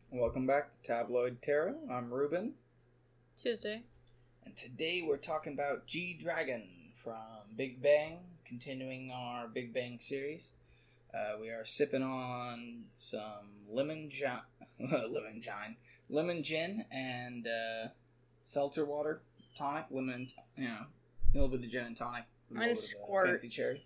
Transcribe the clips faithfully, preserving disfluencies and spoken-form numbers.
Welcome back to Tabloid Tarot. I'm Ruben. Tuesday. And today we're talking about G-Dragon from Big Bang, continuing our Big Bang series. Uh, we are sipping on some lemon gin, lemon gin, lemon gin and uh, seltzer water, tonic, lemon, you know, a little bit of gin and tonic. And squirt. Fancy cherry.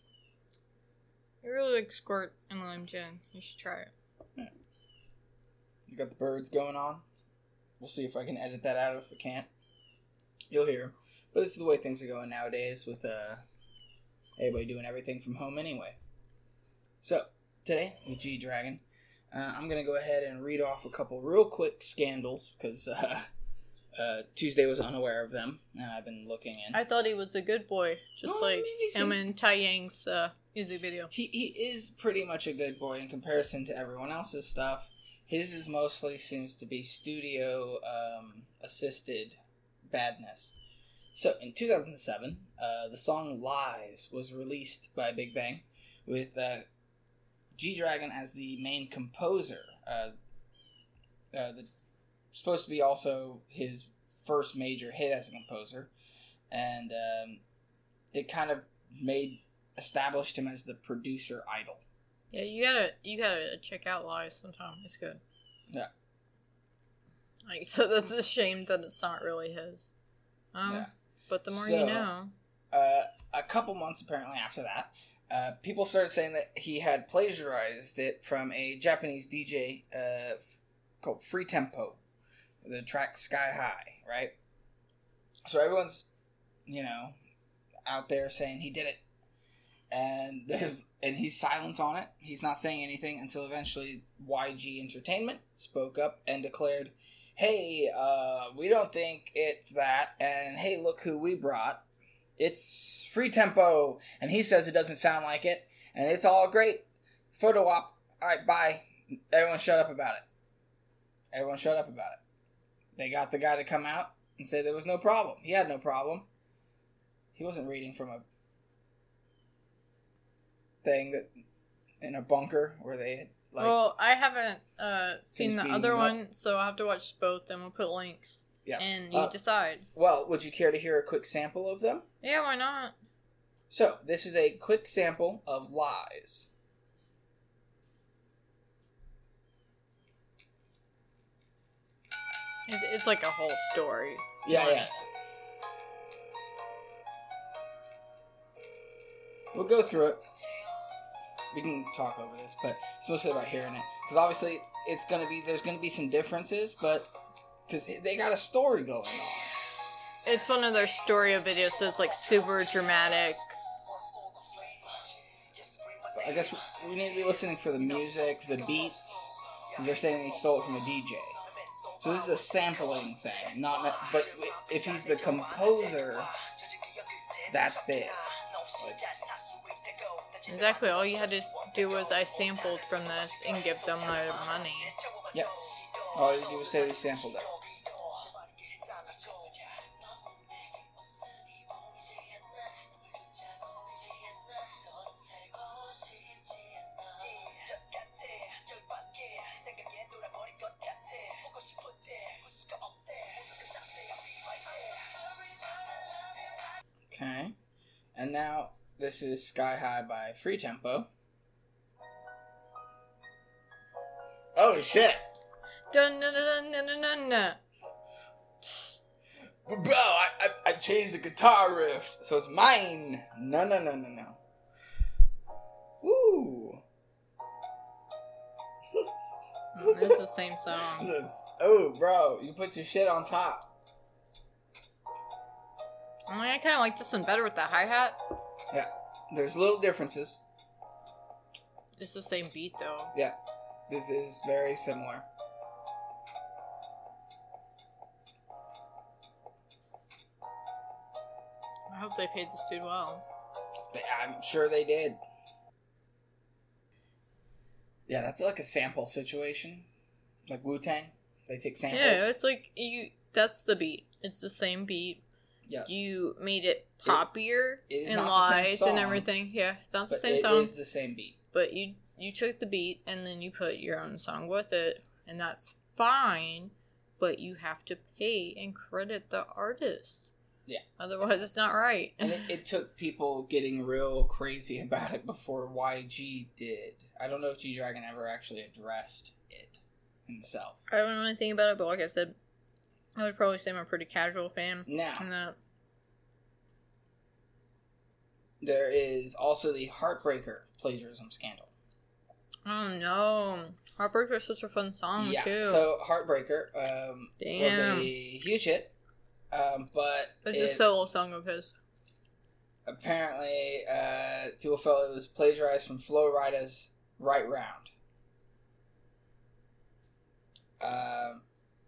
I really like squirt and lime gin. You should try it. Yeah. You got the birds going on. We'll see if I can edit that out. If I can't, you'll hear. But it's the way things are going nowadays with uh, everybody doing everything from home anyway. So, today with G-Dragon, uh, I'm going to go ahead and read off a couple real quick scandals, because uh, uh, Tuesday was unaware of them, and I've been looking in. I thought he was a good boy, just Oh, like I mean, he him seems- in Tai Yang's uh, music video. He, he is pretty much a good boy in comparison to everyone else's stuff. His is mostly seems to be studio um, assisted badness. So, in two thousand seven, uh, the song Lies was released by Big Bang with uh, G-Dragon as the main composer. Uh, uh, the, supposed to be also his first major hit as a composer. And um, it kind of made, established him as the producer idol. Yeah, you gotta you gotta check out Lies sometime. It's good. Yeah. Like, so that's a shame that it's not really his. Um, Yeah. But the more So- you know. Uh, a couple months apparently after that, uh, people started saying that he had plagiarized it from a Japanese D J uh, f- called Free Tempo, the track Sky High, right? So everyone's, you know, out there saying he did it. And there's and he's silent on it. He's not saying anything until eventually Y G Entertainment spoke up and declared, hey, uh, we don't think it's that, and hey, look who we brought. It's Free Tempo, and he says it doesn't sound like it, and it's all great. Photo op. Alright, bye. Everyone shut up about it. Everyone shut up about it. They got the guy to come out and say there was no problem. He had no problem. He wasn't reading from a thing that in a bunker where they had, like... Well, I haven't uh, seen Things the beating other him up. one, so I'll have to watch both, and we'll put links. Yes. And you Uh, decide. Well, would you care to hear a quick sample of them? Yeah, why not? So, this is a quick sample of Lies. It's, it's like a whole story. Yeah, Like, yeah. We'll go through it. We can talk over this, but it's mostly about hearing it. Because obviously, it's gonna be, there's gonna be some differences, but, because they got a story going on. It's one of their story of videos, so it's like super dramatic. But I guess we need to be listening for the music, the beats, because they're saying he stole it from a D J. So this is a sampling thing, not, but if he's the composer, that's big. Like, Exactly, all you had to do was I sampled from this and give them their money. yep. All you do is say we sampled it. Okay. And now, this is Sky High by Free Tempo. Oh, shit! Dun dun dun dun dun dun dun. But bro, I, I, I changed the guitar riff, so it's mine! No, no, no, no, no. Woo! It's the same song. This- oh, bro, you put your shit on top. I mean, I kind of like this one better with the hi-hat. Yeah, there's little differences. It's the same beat, though. Yeah, this is very similar. I hope they paid this dude well. They- I'm sure they did. Yeah, that's like a sample situation. Like Wu-Tang. They take samples. Yeah, it's like, you. That's the beat. It's the same beat. Yes. You made it poppier it is and not the same lies song, and everything. Yeah, it's not the but same it song. is the same beat. But you you took the beat and then you put your own song with it. and that's fine, but you have to pay and credit the artist. Yeah. Otherwise, it's not right. And it, it took people getting real crazy about it before Y G did. I don't know if G-Dragon ever actually addressed it himself. I don't know anything about it, but like I said, I would probably say I'm a pretty casual fan. Now, And that there is also the Heartbreaker plagiarism scandal. Oh no. Heartbreaker is such a fun song, yeah, too. so Heartbreaker um, was a huge hit, um, but It's it, a solo song of his. Apparently, uh, people felt it was plagiarized from Flo Rida's Right Round. Um,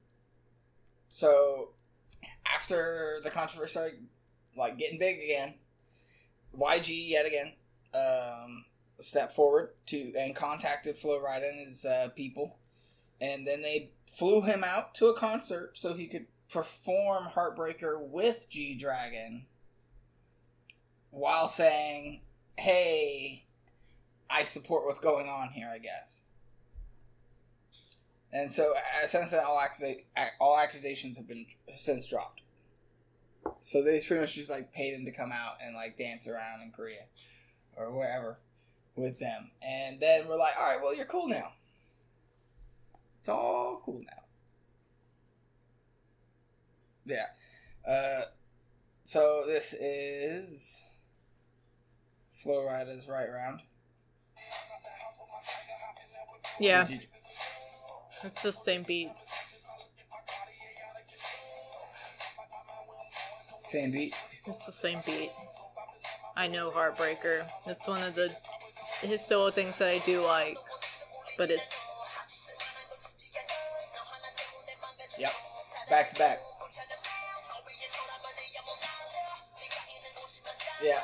so, after the controversy started, like, getting big again, Y G, yet again, um, stepped forward to and contacted Flo Rida and his uh, people, and then they flew him out to a concert so he could perform Heartbreaker with G-Dragon while saying, hey, I support what's going on here, I guess. And so, uh, since then, all, accusa- all accusations have been since dropped. So they pretty much just, like, paid him to come out and, like, dance around in Korea or wherever with them. And then we're like, all right, well, you're cool now. It's all cool now. Yeah. Uh, so this is Flo Rida's Right Round. Yeah. It's the same beat. Same beat. It's the same beat. I know Heartbreaker. It's one of the his solo things that I do like, but it's Yep. Back to back. Yeah.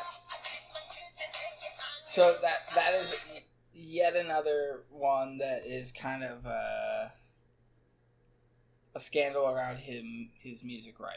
So that that is yet another one that is kind of uh, a scandal around him, his music writing.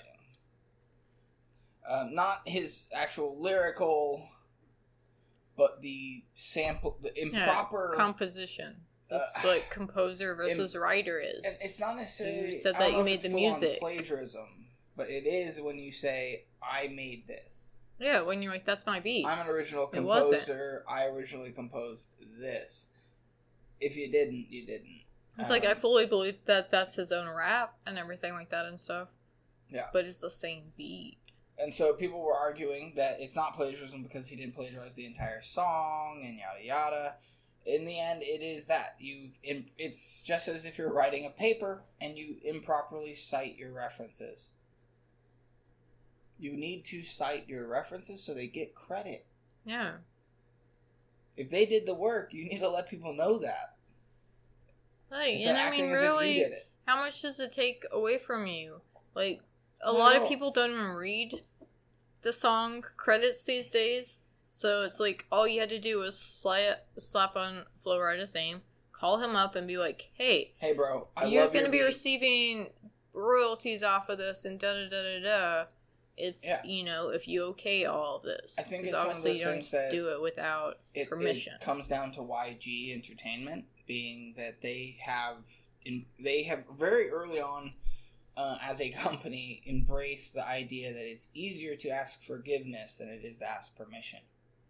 Um, not his actual lyrical, but the sample, the improper yeah, composition. It's uh, like composer versus im- writer is. And it's not necessarily. You said I that don't you know if made it's the full-on music. plagiarism, but it is when you say, "I made this." Yeah, when you're like, "That's my beat." I'm an original It wasn't. composer. I originally composed this. If you didn't, you didn't. It's Um, like I fully believe that that's his own rap and everything like that and stuff. Yeah. But it's the same beat. And so people were arguing that it's not plagiarism because he didn't plagiarize the entire song and yada yada. In the end, it is that you've. In, it's just as if you're writing a paper and you improperly cite your references. You need to cite your references so they get credit. Yeah. If they did the work, you need to let people know that. Like, Instead and of I mean, acting as if you really, did it. how much does it take away from you? Like, a Not lot at of all. people don't even read the song credits these days. So it's like, all you had to do was sla- slap on Flo Rida's name, call him up, and be like, hey, Hey, bro, I you're love going your to be beat. receiving royalties off of this, and da da da da da. If, Yeah. you know, if you okay all of this. I think 'Cause it's one of obviously those you don't things just that do it without It, permission. it comes down to Y G Entertainment, being that they have in, they have very early on uh, as a company embraced the idea that it's easier to ask forgiveness than it is to ask permission.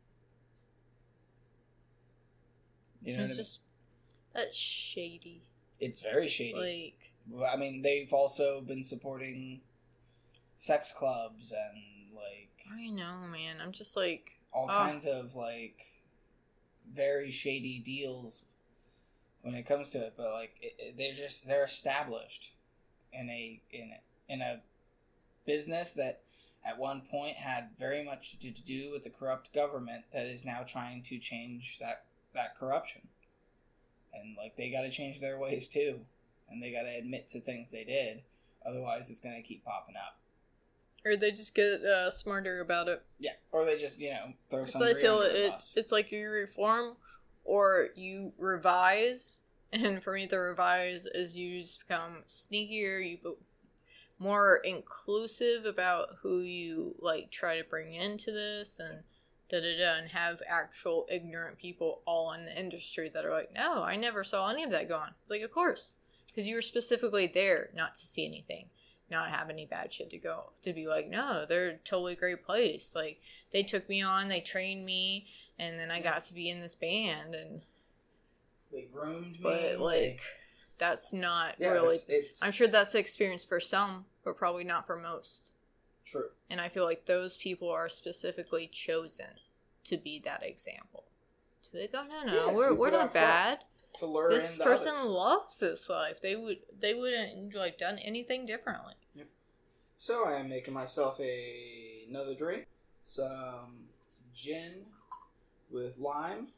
You know It's what I mean? just, that's shady. It's very shady. Like, Well, I mean, they've also been supporting sex clubs and like I know, man. I'm just like, all oh. kinds of like very shady deals when it comes to it. But like it, it- they're just they're established in a in a, in a business that at one point had very much to do with the corrupt government that is now trying to change that that corruption. And like they got to change their ways too, and they got to admit to things they did. Otherwise, it's gonna keep popping up. or they just get uh, smarter about it. Yeah, or they just you know throw So somebody I feel under the it, bus. it's like you reform or you revise. And for me, the revise is you just become sneakier, you be more inclusive about who you like try to bring into this, and da da da, and have actual ignorant people all in the industry that are like, no, I never saw any of that go on. It's like, of course, Because you were specifically there not to see anything, not have any bad shit to go. To be like, no, they're a totally great place. Like, they took me on, they trained me, and then I got to be in this band, and... They groomed me. But, like, they... that's not yeah, really... It's, it's... I'm sure that's the experience for some, but probably not for most. True. And I feel like those people are specifically chosen to be that example. To be like, oh, no, no, Yeah, we're, we're not bad. To lure This in the person others. loves this life. They would, they wouldn't, like, done anything differently. Yep. So I am making myself a another drink. Some gin with lime.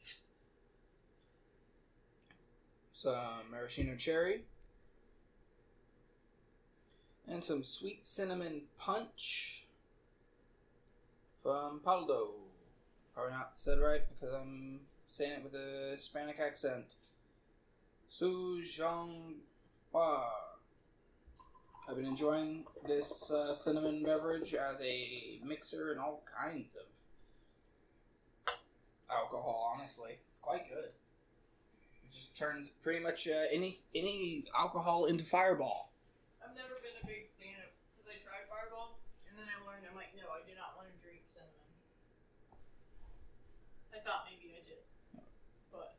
Some maraschino cherry. And some sweet cinnamon punch from Paldo. Probably not said right because I'm saying it with a Hispanic accent. Su Zhang Hua. I've been enjoying this uh, cinnamon beverage as a mixer in all kinds of alcohol, honestly. It's quite good. It just turns pretty much uh, any any alcohol into Fireball. I've never been a big fan of, because I tried Fireball, and then I learned I'm like, no, I do not want to drink cinnamon. I thought maybe I did, but...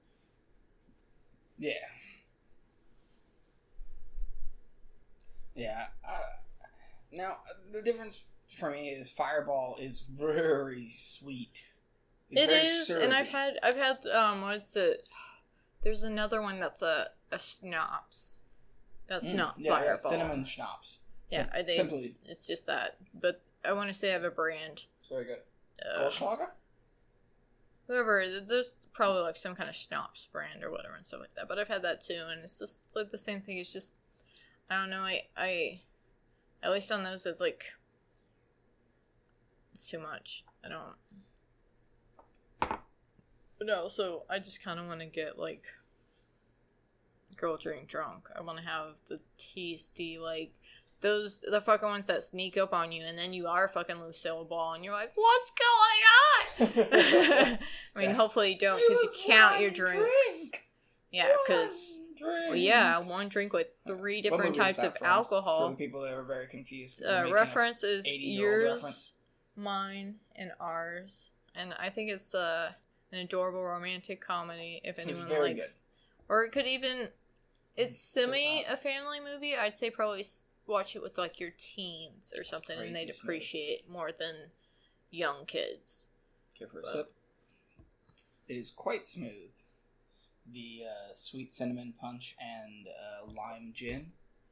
Yeah. Yeah. Uh, now, the difference for me is Fireball is very sweet. It's It very is, syrupy. and I've had, I've had, um, what's it? There's another one that's a, a schnapps. That's Mm, not yeah, Fireball. Yeah, cinnamon schnapps. Yeah, Sim- I think simply. it's, it's just that. But I want to say I have a brand. It's very good. Uh, Goldschlager? Whoever, there's probably like some kind of schnapps brand or whatever and stuff like that. But I've had that too, and it's just like the same thing. It's just, I don't know, I, I at least on those, it's like, it's too much. I don't. But also, I just kind of want to get like, girl drink drunk. I want to have the tasty, like, those, the fucking ones that sneak up on you, and then you are fucking Lucille Ball, and you're like, what's going on? I mean, Yeah. hopefully you don't, because you count your drinks. Drink. Yeah, because, well, yeah, one drink with three different types of alcohol. For the people that are very confused. Uh, reference is yours, reference. mine, and ours. And I think it's uh, an adorable romantic comedy, if anyone very likes. good. Or it could even, it's So semi sad. a family movie. I'd say probably s- watch it with like your teens or something, and they'd crazy appreciate it more than young kids. Give her a But- sip. It is quite smooth. The uh, sweet cinnamon punch and uh, lime gin.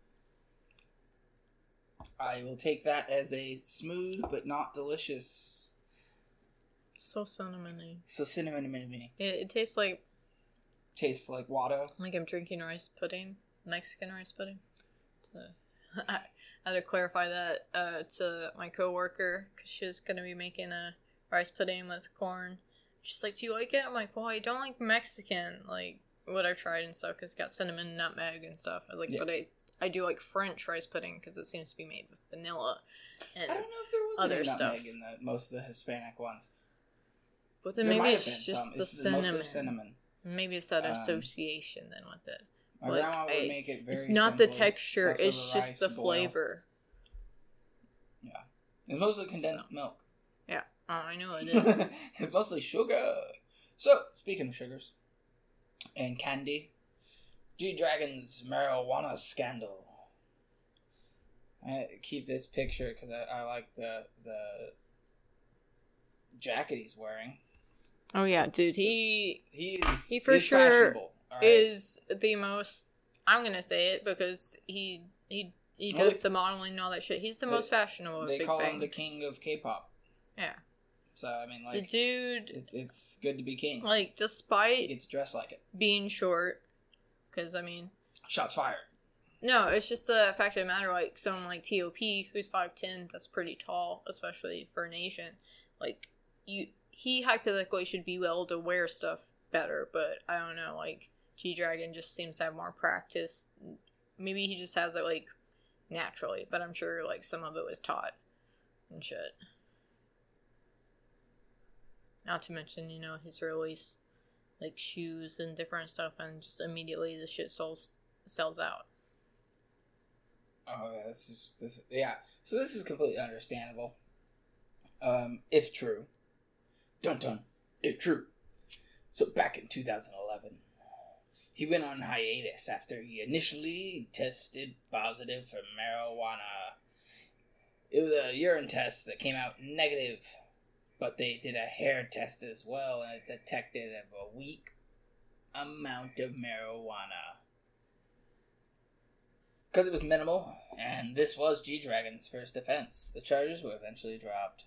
I will take that as a smooth but not delicious. So cinnamony. So cinnamon mini mini. It, it tastes like Tastes like Watto. like I'm drinking rice pudding, Mexican rice pudding. So, I had to clarify that uh, to my coworker because she was gonna be making a rice pudding with corn. She's like, "Do you like it?" I'm like, "Well, I don't like Mexican, like what I've tried and stuff, because it's got cinnamon, nutmeg, and stuff." I was like, Yeah. "But I, I do like French rice pudding because it seems to be made with vanilla and I don't know if there was other any stuff." nutmeg in the, most of the Hispanic ones. But then There maybe might it's have been just some. the It's cinnamon. mostly cinnamon. Maybe it's that Um, association then with it. My Like, grandma would I- make it very It's not the simply, texture; leftover it's just rice, the boil. flavor. Yeah. It's mostly condensed milk. Yeah, oh, I know it is. It's mostly sugar. So, speaking of sugars and candy, G-Dragon's marijuana scandal. I keep this picture because I, I like the the jacket he's wearing. Oh yeah, dude, he He is He for he's sure fashionable, all right? is the most. I'm gonna say it because he he he Well, does they- the modeling and all that shit. He's the they- most fashionable. Of They Big call Bang. him the king of K-pop. Yeah, So I mean, the like, dude, it, it's good to be king. like, He despite gets dressed like it. being short, because I mean, Shots fired. no, it's just the fact of the matter. Like someone like T O P, who's five ten, that's pretty tall, especially for an Asian. Like you, he hypothetically should be able to wear stuff better, but I don't know. Like G-Dragon just seems to have more practice. Maybe he just has it like naturally, but I'm sure like some of it was taught and shit. Not to mention, you know, his release like shoes and different stuff, and just immediately the shit sells sells out. Oh, yeah, this is this. Yeah, so this is completely understandable, um, if true. Dun dun, if true. So back in two thousand eleven, he went on hiatus after he initially tested positive for marijuana. It was a urine test that came out negative, but they did a hair test as well, and it detected a weak amount of marijuana. Because it was minimal, and this was G-Dragon's first offense. The charges were eventually dropped.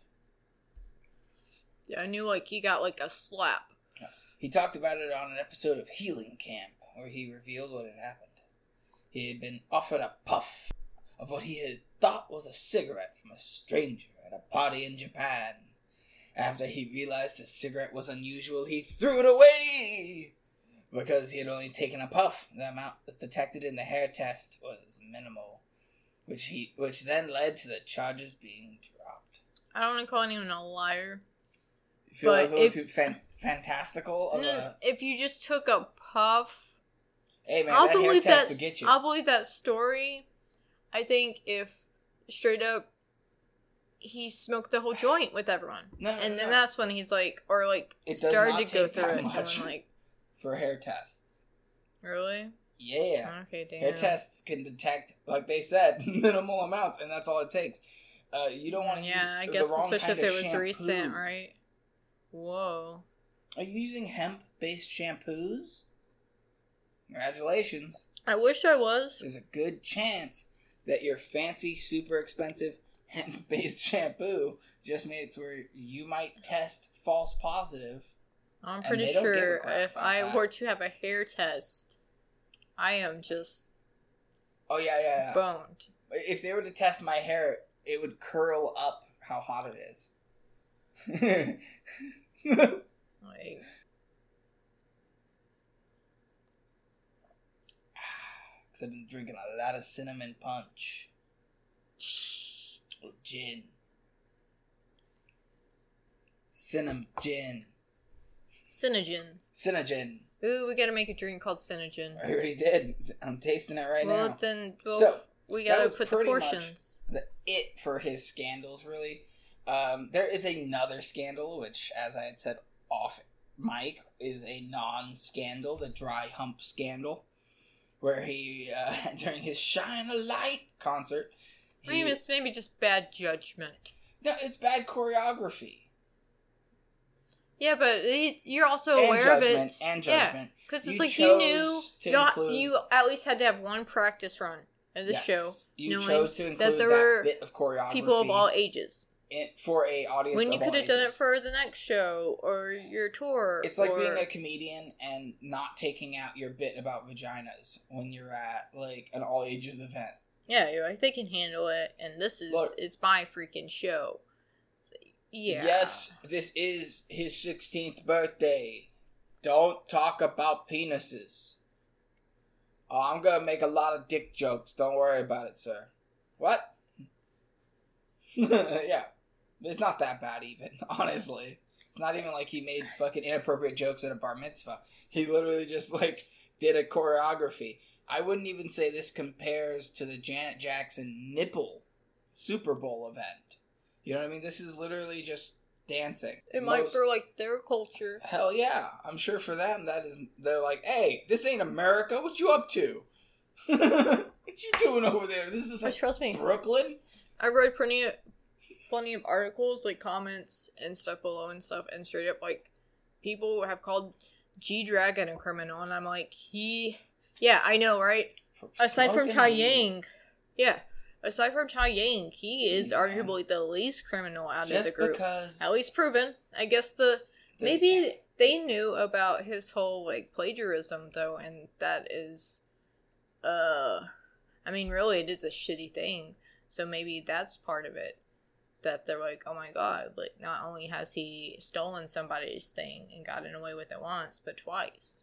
Yeah, I knew, like, he got, like, a slap. He talked about it on an episode of Healing Camp, where he revealed what had happened. He had been offered a puff of what he had thought was a cigarette from a stranger at a party in Japan. After he realized the cigarette was unusual, he threw it away! Because he had only taken a puff, the amount that's detected in the hair test was minimal, which he which then led to the charges being dropped. I don't want to call anyone a liar. You feel but that's a little if, too fan- fantastical? Of no, a, if you just took a puff, hey man, I'll that hair believe test that. will get you. I'll believe that story. I think if straight up he smoked the whole joint with everyone, No, no, and then no. that's when he's like, or like It does started not to go take through that it, and much. then like, For hair tests. really? Yeah. Okay, damn. Hair tests can detect, like they said, minimal amounts, and that's all it takes. Uh, you don't want to Yeah, I use guess the wrong especially kind if it of was shampoo. recent, right? Whoa. Are you using hemp-based shampoos? Congratulations. I wish I was. There's a good chance that your fancy, super expensive hemp-based shampoo just made it to where you might test false positive. I'm And pretty they don't give a sure crap if about I that. were to have a hair test, I am just Oh, yeah, yeah, yeah. boned. If they were to test my hair, it would curl up how hot it is. Like, Because I've been drinking a lot of cinnamon punch. Or gin. Cinnamon gin. Synogen. Cinnagin. Ooh, we gotta make a drink called Synogen. I already did. I'm tasting it right well, now. then, well, So, we that gotta was put the pretty much portions. the it for his scandals, really. Um, there is another scandal, which, as I had said off mic, is a non-scandal, the dry hump scandal, where he, uh, during his Shine a Light concert, I mean, he- it's maybe just bad judgment. no, it's bad choreography. Yeah, but he, you're also And aware judgment, of it. and Yeah, judgment. because it's You like you knew chose to you, include- you at least had to have one practice run of the Yes, show, you knowing chose to include that that, there were bit of choreography people of all ages. in, for a audience When of you all could have done it ages. for the next show or your tour. It's like or, being a comedian and not taking out your bit about vaginas when you're at like an all ages event. yeah, you're like they can handle it, and this is Look. it's my freaking show. So, yeah. Yes, this is his sixteenth birthday. Don't talk about penises. Oh, I'm gonna make a lot of dick jokes. Don't worry about it, sir. What? Yeah. It's not that bad, even, honestly. It's not even like he made fucking inappropriate jokes at a bar mitzvah. He literally just, like, did a choreography. I wouldn't even say this compares to the Janet Jackson nipple Super Bowl event. You know what I mean? This is literally just dancing. It might Most- for like their culture. Hell yeah. I'm sure for them, that is, they're like, hey, this ain't America. What you up to? What you doing over there? This is But like trust me, Brooklyn? I read plenty of plenty of articles, like comments and stuff below and stuff, and straight up like people have called G-Dragon a criminal, and I'm like, he, yeah, I know, right? For Aside from smoking Tai weed. Yang, yeah, aside from Tai Yang, he is Jeez, man. arguably the least criminal out of the Just group. because At least proven. I guess the the- maybe they knew about his whole like plagiarism though, and that is, uh, I mean, really, it is a shitty thing. So maybe that's part of it. That they're like, oh my god, like not only has he stolen somebody's thing and gotten away with it once, but twice.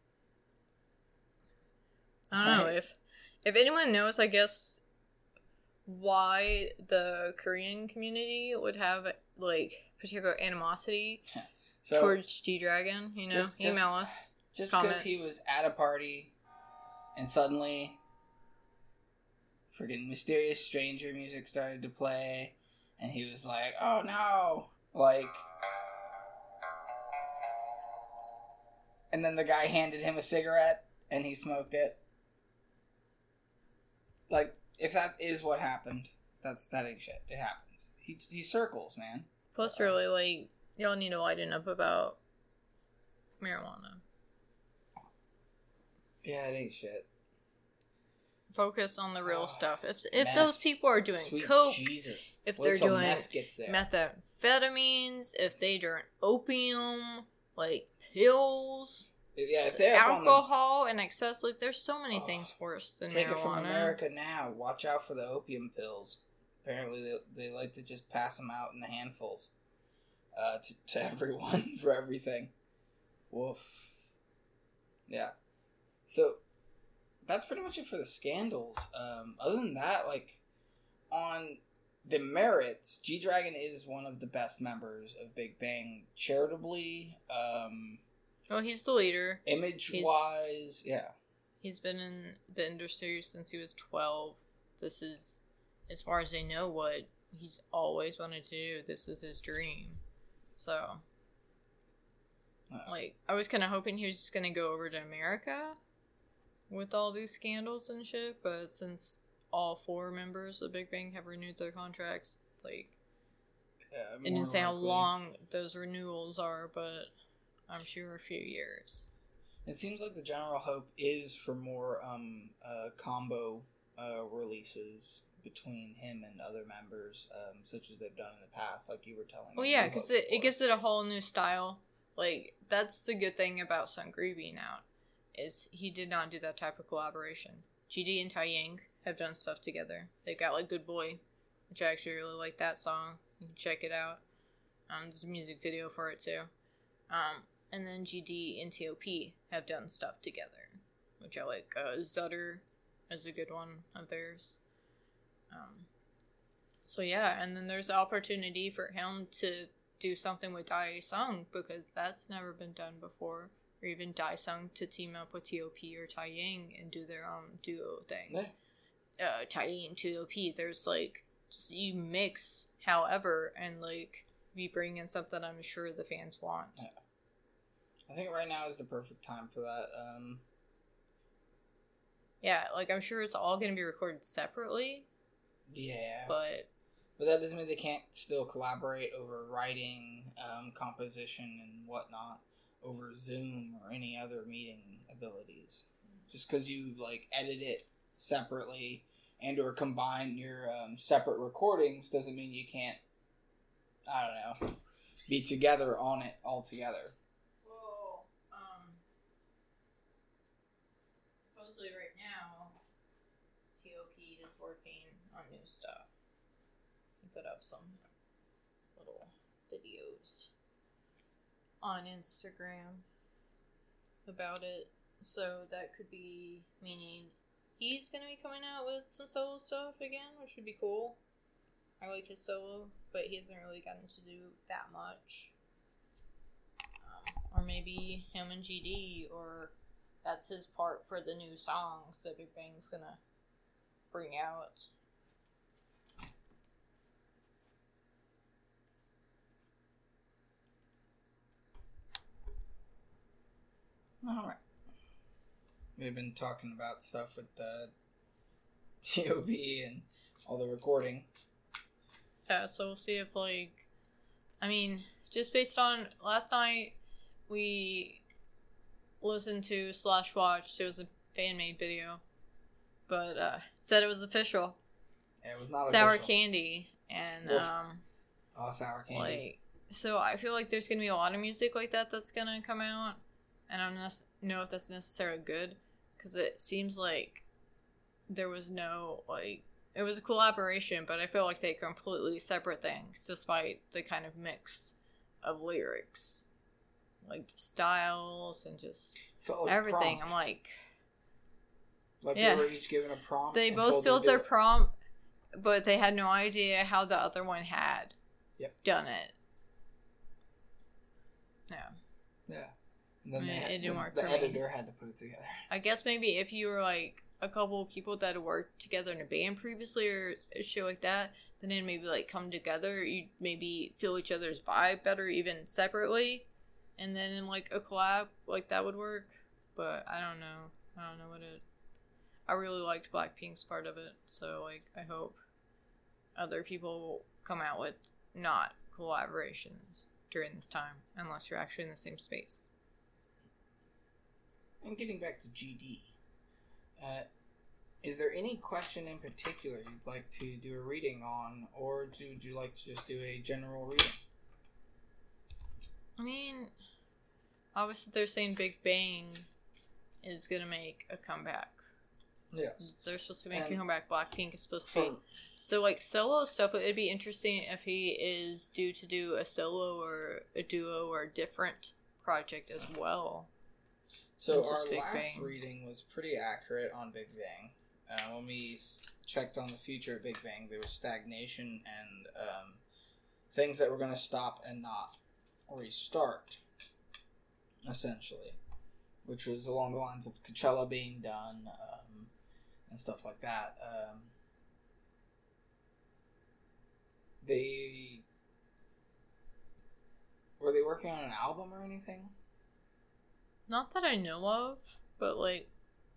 I don't know Right. if if anyone knows, I guess, why the Korean community would have like particular animosity so towards G-Dragon, you know, just- just- email us. just comment. because he was at a party And suddenly, freaking Mysterious Stranger music started to play, and he was like, oh no! Like... And then the guy handed him a cigarette, and he smoked it. Like, if that is what happened, that's that ain't shit. It happens. He, he circles, man. Plus, Uh, really, like, y'all need to lighten up about marijuana. Yeah, it ain't shit. Focus on the real Oh, stuff. If if meth. those people are doing Sweet coke, Jesus. if Wait they're till doing meth gets there. methamphetamines, if they drink opium, like pills, Yeah, if they're up on the- alcohol in excess, like there's so many Oh, things worse than Take marijuana. it from America now. Watch out for the opium pills. Apparently, they, they like to just pass them out in the handfuls uh, to, to everyone for everything. Woof. Yeah. So, that's pretty much it for the scandals. Um, other than that, like, on the merits, G-Dragon is one of the best members of Big Bang. Charitably, um, Well, he's the leader. image-wise, yeah. He's been in the industry since he was twelve. This is, as far as I know, what he's always wanted to do. This is his dream. So, Uh, like, I was kind of hoping he was just going to go over to America with all these scandals and shit, but since all four members of Big Bang have renewed their contracts, like, yeah, I didn't more say how likely. long those renewals are, but I'm sure a few years. It seems like the general hope is for more um, uh, combo uh, releases between him and other members, um, such as they've done in the past, like you were telling me. Well, yeah, You because hoped it, it for. gives it a whole new style. Like, that's the good thing about Sungri being out, is he did not do that type of collaboration. G D and Taeyang have done stuff together. They've got, like, Good Boy, which I actually really like that song. You can check it out. Um, there's a music video for it, too. Um, and then G D and T O P have done stuff together, which I like. Uh, Zutter is a good one of theirs. Um, so yeah, and then there's the opportunity for him to do something with Dae Sung, because that's never been done before. Or even Dae Sung to team up with T O P or Taeyang and do their own duo thing. Yeah. Uh, Taeyang and T O P, there's like, just, you mix, however, and like, be bringing something I'm sure the fans want. Yeah. I think right now is the perfect time for that. Um, Yeah, like, I'm sure it's all going to be recorded separately, yeah. but But that doesn't mean they can't still collaborate over writing, um, composition, and whatnot over Zoom or any other meeting abilities. Just because you, like, edit it separately and or combine your um, separate recordings doesn't mean you can't, I don't know, be together on it all together. well, um, supposedly right now, T O P is working on new stuff. He put up some little videos on Instagram about it, so that could be meaning he's gonna be coming out with some solo stuff again, which would be cool. I like his solo, but he hasn't really gotten to do that much. Um, or maybe him and G D, or that's his part for the new songs that Big Bang's gonna bring out. Alright. We've been talking about stuff with the T O P and all the recording. Yeah, so we'll see if, like, I mean, just based on last night, we listened to slash watched, it was a fan-made video, but uh said it was official. Yeah, it was not Sour official. Candy, and Woof. um Oh, Sour Candy. like, so I feel like there's gonna be a lot of music like that that's gonna come out, and I don't nec- know if that's necessarily good, because it seems like there was no, like, it was a collaboration, but I feel like they're completely separate things, despite the kind of mix of lyrics, like the styles and just Felt like a everything. prompt. I'm like, Like yeah. they were each given a prompt. they and both told to filled do their it. prompt, but they had no idea how the other one had Yep. done it. Yeah. Yeah. And then I mean, they, it didn't the, work the for editor me. had to put it together. I guess maybe if you were like a couple of people that had worked together in a band previously or a show like that, then it maybe like come together. You'd maybe feel each other's vibe better, even separately, and then in like a collab, like that would work. But I don't know. I don't know what it. I really liked Blackpink's part of it, so like I hope other people come out with not collaborations during this time, unless you're actually in the same space. And getting back to G D, uh, is there any question in particular you'd like to do a reading on, or do, would you like to just do a general reading? I mean, obviously they're saying Big Bang is gonna make a comeback. Yes. They're supposed to make And a comeback. Blackpink is supposed to for, be. So, like, solo stuff, it'd be interesting if he is due to do a solo or a duo or a different project as well. So Which is our Big last Bang. reading was pretty accurate on Big Bang. Uh, when we s- checked on the future of Big Bang, there was stagnation and um, things that were going to stop and not restart, essentially. Which was along the lines of Coachella being done um, and stuff like that. Um, they... Were they working on an album or anything? Not that I know of, but, like,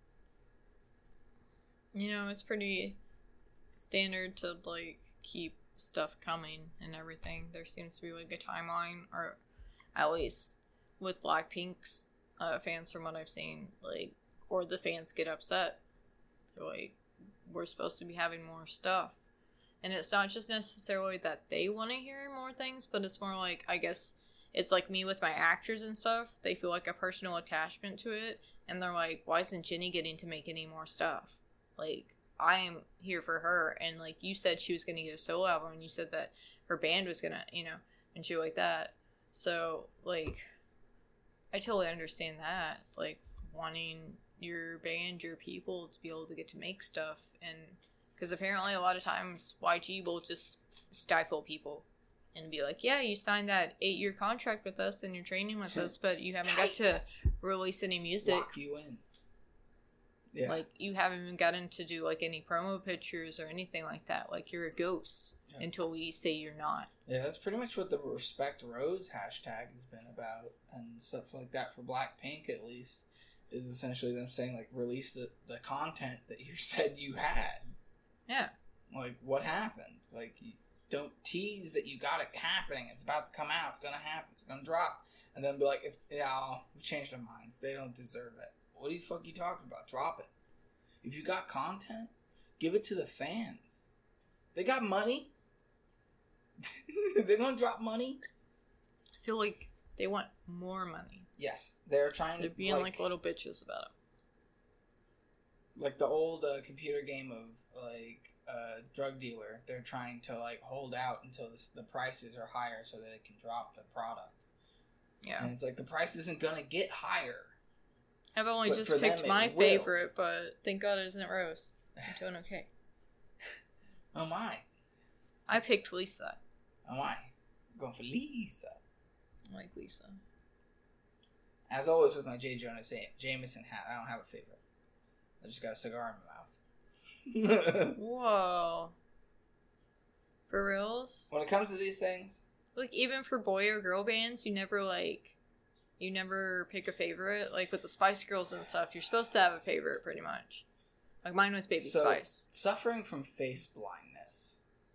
you know, it's pretty standard to, like, keep stuff coming and everything. There seems to be, like, a timeline, or at least with Blackpink's uh, fans from what I've seen, like, or the fans get upset. They're like, we're supposed to be having more stuff. And it's not just necessarily that they want to hear more things, but it's more like, I guess, it's like me with my actors and stuff. They feel like a personal attachment to it, and they're like, why isn't Jennie getting to make any more stuff? Like, I am here for her, and like, you said she was going to get a solo album, and you said that her band was going to, you know, and shit like that. So, like, I totally understand that, like, wanting your band, your people to be able to get to make stuff, and because apparently a lot of times Y G will just stifle people and be like, yeah, you signed that eight-year contract with us and you're training with us, but you haven't got to release any music. Lock you in. Yeah. Like, you haven't even gotten to do, like, any promo pictures or anything like that. Like, you're a ghost yeah. until we say you're not. Yeah, that's pretty much what the Respect Rose hashtag has been about, and stuff like that for Blackpink, at least, is essentially them saying, like, release the, the content that you said you had. Yeah. Like, what happened? Like, you don't tease that you got it happening. It's about to come out. It's going to happen. It's going to drop. And then be like, it's, yeah, we changed our minds. They don't deserve it. What the fuck are you talking about? Drop it. If you got content, give it to the fans. They got money. They're going to drop money. I feel like they want more money. Yes. They're trying They're to... being like, like little bitches about it. Like the old uh, computer game of, like, uh, drug dealer. They're trying to, like, hold out until this, the prices are higher so that they can drop the product. Yeah. And it's like, the price isn't going to get higher. I've only But just for picked them, my it will. favorite, but thank God it isn't Rose. I'm doing okay. Oh my. I picked Lisa. Oh my. I'm going for Lisa. I like Lisa. As always with my J. Jonah Jameson hat, I don't have a favorite. I just got a cigar in my mouth. Whoa. For reals? When it comes to these things... Like, even for boy or girl bands, you never, like... You never pick a favorite. Like, with the Spice Girls and stuff, you're supposed to have a favorite, pretty much. Like, mine was Baby so, Spice. Suffering from face blindness.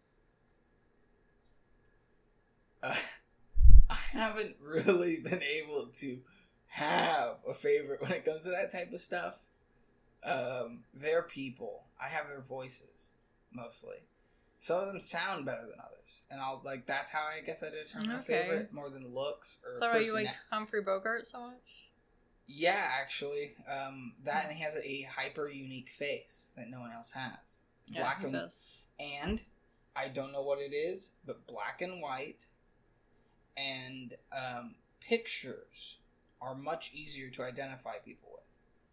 Uh, I haven't really been able to have a favorite when it comes to that type of stuff. Um, they're people. I have their voices, mostly. Some of them sound better than others. And I'll, like, that's how I guess I determine a Okay. favorite, more than looks or Is that why you persona- like Humphrey Bogart so much? Yeah, actually. Um, that and he has a, a hyper unique face that no one else has. Yeah, Black he and does. and I don't know what it is, but black and white and um, pictures are much easier to identify people with.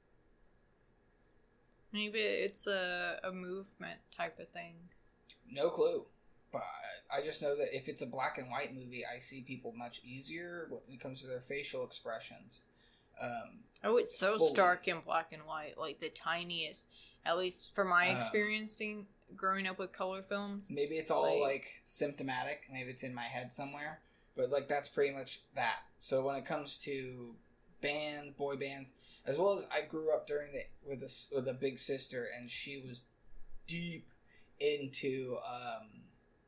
Maybe it's a, a movement type of thing. No clue. But I just know that if it's a black and white movie, I see people much easier when it comes to their facial expressions. Um, oh, it's so fully. stark in black and white. Like the tiniest, at least for my Um, experiencing growing up with color films. Maybe it's all Like- like symptomatic. Maybe it's in my head somewhere. But like that's pretty much that. So when it comes to bands, boy bands, as well as I grew up during the with a with a big sister, and she was deep into um.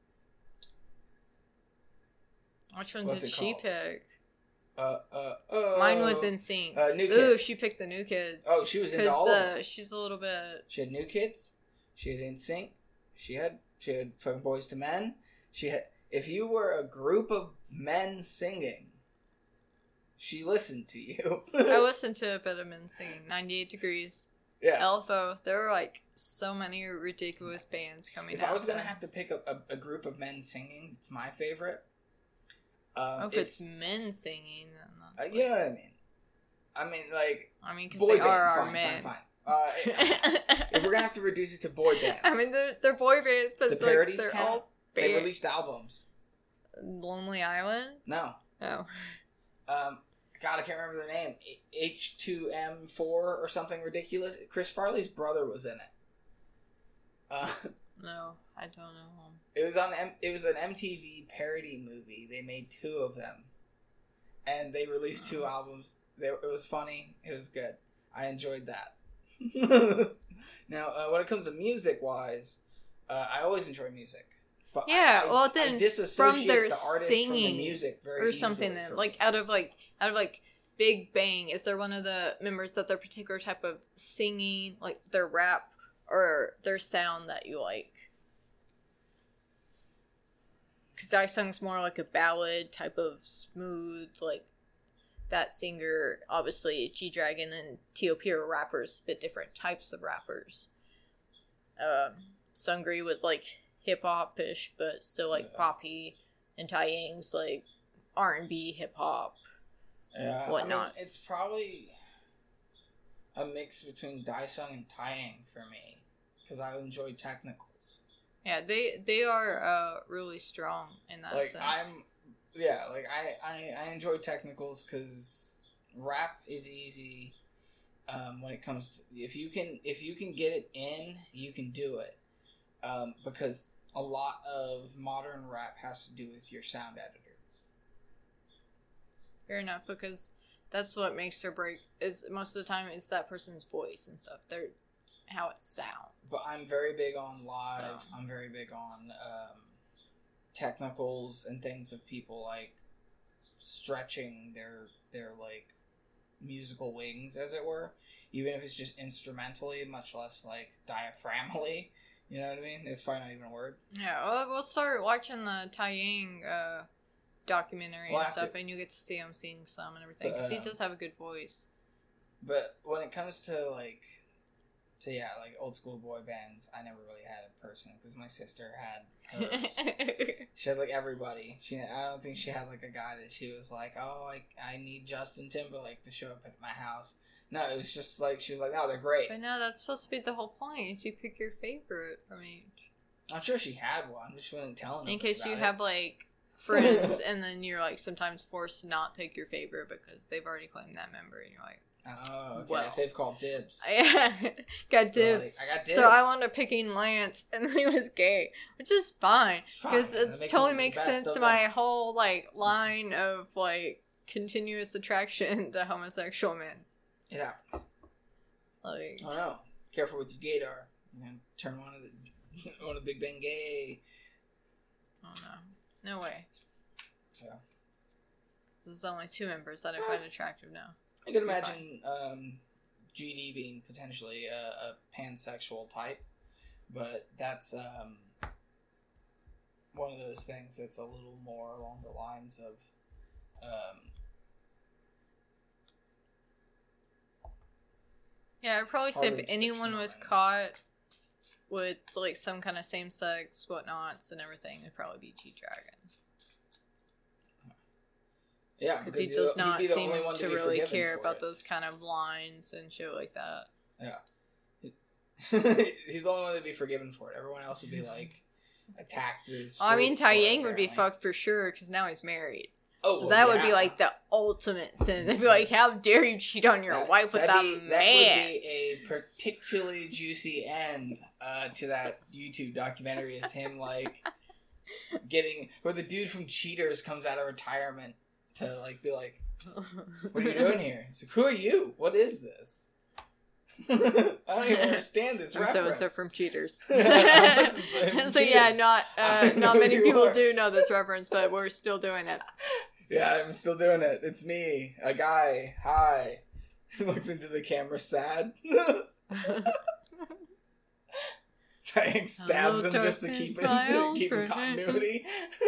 Which one What's did it she called? pick? Uh, uh, uh, Mine was in sync. uh, New Ooh, Kids. she picked the New Kids. Oh, she was into Because all of them. uh, she's a little bit. She had New Kids. She had In Sync. She had she had fucking Boys to Men. She had. If you were a group of men singing, she listened to you. I listened to a bit of men singing. ninety-eight Degrees. Yeah. L F O. There were like so many ridiculous bands coming If out. I was gonna then. have to pick a, a, a group of men singing, it's my favorite. Um, Oh, if it's, men singing, then uh, that's you like- know what I mean. I mean, like I mean, because boy they band. are our fine, men. fine, fine. Uh, if we're gonna have to reduce it to boy bands, I mean, they're, they're boy bands, but the like, parodies they're count. all They band- released albums. Lonely Island? No. Oh. Um, God, I can't remember their name. H two M four or something ridiculous. Chris Farley's brother was in it. Uh, No, I don't know. it was on. M- it was an M T V parody movie. They made two of them, and they released two Oh. albums. They, it was funny. It was good. I enjoyed that. Now, uh, when it comes to music wise, uh, I always enjoy music. But Yeah, I, I, well, then, I disassociate from their the artist singing from the music very Or something easily then. for Like, me. out of, like, out of, like, Big Bang, is there one of the members that their particular type of singing, like, their rap, or their sound that you like? Because Dysung's more like a ballad type of smooth, like, that singer, obviously, G-Dragon and T O P are rappers, but different types of rappers. Um, Sungri was, like, hip-hop-ish, but still, like, Yeah. poppy, and Taeyang's, like, R and B, hip-hop. Yeah, whatnot. I mean, it's probably a mix between Daesung and Taeyang for me, because I enjoy technicals. Yeah, they they are uh really strong in that Like sense. I'm, yeah, like I I, I enjoy technicals because rap is easy. Um, when it comes to if you can if you can get it in, you can do it. Um, because a lot of modern rap has to do with your sound editor. Fair enough, because that's what makes or break is most of the time is that person's voice and stuff. They're how it sounds. But I'm very big on live. So. I'm very big on um, technicals and things of people like stretching their their like musical wings, as it were, even if it's just instrumentally, much less like diaphragmally. You know what I mean? It's probably not even a word. Yeah, well, we'll start watching the Taeyang uh, documentary We'll and have stuff, to. and you get to see him sing some and everything, But, because he um, does have a good voice. But when it comes to like, to yeah, like old school boy bands, I never really had a person because my sister had hers. She had like everybody. She, I don't think she had like a guy that she was like, oh, I, I need Justin Timberlake to show up at my house. No, it was just like she was like, no, they're great. But no, that's supposed to be the whole point. Is you pick your favorite from each. I'm sure she had one, but she wasn't telling. In nobody case you about have it. like friends, and then you're like sometimes forced to not pick your favorite because they've already claimed that member, and you're like, Oh, okay. well. If they've called dibs. yeah, got They're dibs. like, I got dibs. So I wound up picking Lance, and then he was gay, which is fine Fine, because that it makes totally him the makes best sense of to them. my whole like line of like continuous attraction to homosexual men. It happens. Like, Oh no! Careful with your gaydar. You know, turn one of the one of the Big Bang gay. oh no, no way. Yeah. There's only two members that I find attractive now. I could It'll be imagine um, G D being potentially a, a pansexual type, but that's um, one of those things that's a little more along the lines of. Um, Yeah, I'd probably say Harder if to anyone was determine. caught with like some kind of same sex whatnots and everything, it'd probably be G Dragon. yeah, Because he he'd- does he'd not be the seem only one to be really forgiven care for about it. those kind of lines and shit like that. He's the only one that'd be forgiven for it. Everyone else would be like attacked. As I mean, streets for it, Taeyang would be apparently. fucked for sure because now he's married. Oh, so well, that would yeah. be like the ultimate sin. They'd be like, how dare you cheat on your That- wife with that'd a be- man? That would be a particularly juicy end uh, to that YouTube documentary. Is him like getting where the dude from Cheaters comes out of retirement to like be like, "What are you doing here?" He's like, "Who are you? What is this?" I don't even understand this I'm reference. so so from Cheaters. I'm from So yeah, Cheaters. not I uh, not know many you people are. do know this reference, but we're still doing it. Yeah, I'm still doing it. It's me, a guy. Hi. He looks into the camera sad. Hank stabs him just to keep in, keep in continuity.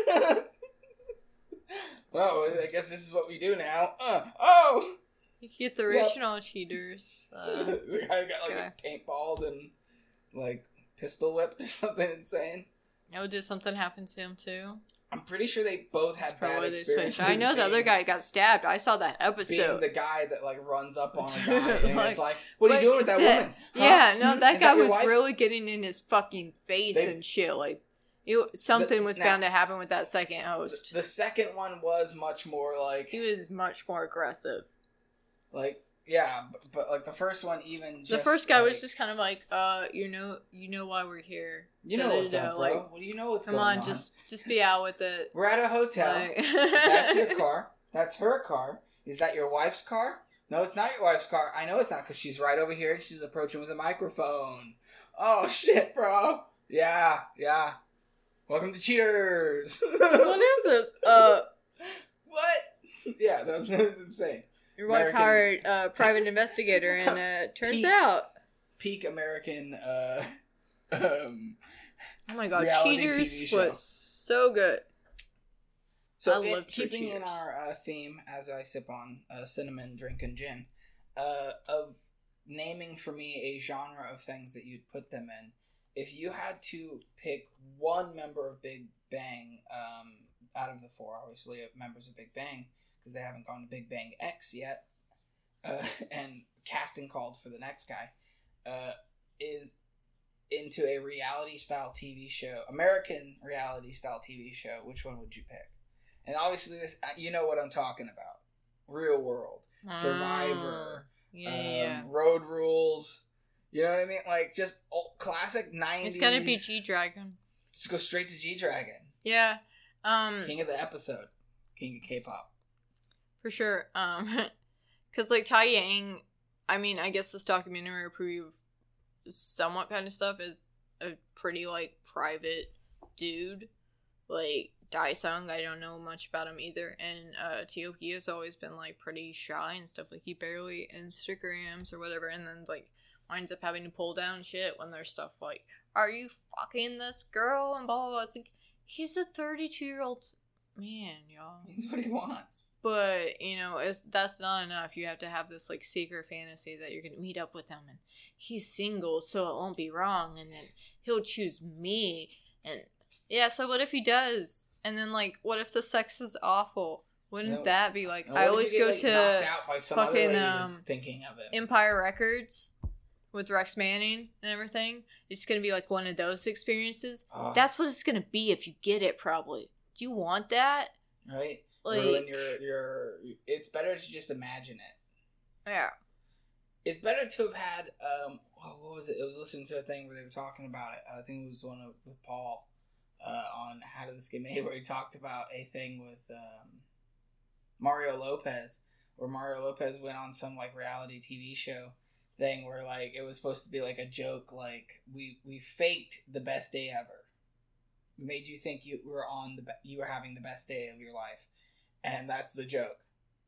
Well, I guess this is what we do now. Uh, oh! You get the Yep. original Cheaters. Uh, The guy got like okay. paintballed and like pistol whipped or something insane. oh, did something happen to him too? I'm pretty sure they both had bad Probably they experiences. switched. I know the other being- guy got stabbed. I saw that Being episode. the guy that like runs up on a guy and Like- is like, "What are you doing with that that- woman?" Huh? Yeah, no, that Is guy your was wife?" really getting in his fucking face They- and shit. Like, it, something The- was now- bound to happen with that second host. The second one was much more like, He was much more aggressive. like yeah, but, but like the first one, even just, the first guy like, was just kind of like, uh, you know, you know why we're here. you know what's Da-da-da-da, up, bro. like, What do you know what's come going on, just just be out with it. We're at a hotel. Like- That's your car. That's her car. Is that your wife's car? No, it's not your wife's car. I know it's not because she's right over here and she's approaching with a microphone. Oh shit, bro. Yeah, yeah. Welcome to Cheaters. What is this? Uh, What? Yeah, that was, that was insane. your wife American- hired a private investigator, and uh, turns Peak. out, Peak American. Uh, um, oh my god, reality T V Cheaters show. was so good. So, I in, lived for keeping in Cheers. our uh, theme, as I sip on uh, cinnamon, drink, and gin, uh, of naming for me a genre of things that you'd put them in, if you had to pick one member of Big Bang um, out of the four, obviously, of members of Big Bang, because they haven't gone to Big Bang X yet, uh, and casting called for the next guy, uh, is into a reality-style T V show, American reality-style T V show, which one would you pick? And obviously, this you know what I'm talking about. Real world. Survivor. Yeah, um, yeah. Road Rules. You know what I mean? Like, just old, classic nineties. It's gonna be G Dragon. Just go straight to G-Dragon. Yeah. Um. King of the episode. King of K-pop. For sure. Um, because like Tai Yang, I mean, I guess this documentary will prove somewhat kind of stuff is a pretty like private dude. Like Daesung, I don't know much about him either, and uh, T O P has always been like pretty shy and stuff. Like he barely Instagrams or whatever, and then like winds up having to pull down shit when there's stuff like, "Are you fucking this girl?" and blah blah blah. It's like he's a thirty-two year old man, y'all. That's what he wants. But, you know, it's, that's not enough. You have to have this, like, secret fantasy that you're going to meet up with him, and he's single, so it won't be wrong, and then he'll choose me, and, yeah, so what if he does? And then, like, what if the sex is awful? Wouldn't No. that be, like, And I what if always you go get, like, knocked to out by some other fucking, lady that's um, thinking of it. Empire Records with Rex Manning and everything. It's going to be, like, one of those experiences. Oh, That's what it's going to be if you get it, probably. Do you want that? right? Like, Ruin your, your... It's better to just imagine it. yeah. It's better to have had, um, what what was it? It was listening to a thing where they were talking about it. I think it was one of, with Paul, uh, on How Did This Get Made, where he talked about a thing with, um, Mario Lopez, where Mario Lopez went on some, like, reality T V show thing where, like, it was supposed to be, like, a joke, like, we, we faked the best day ever. We made you think you were on the, be- you were having the best day of your life. And that's the joke,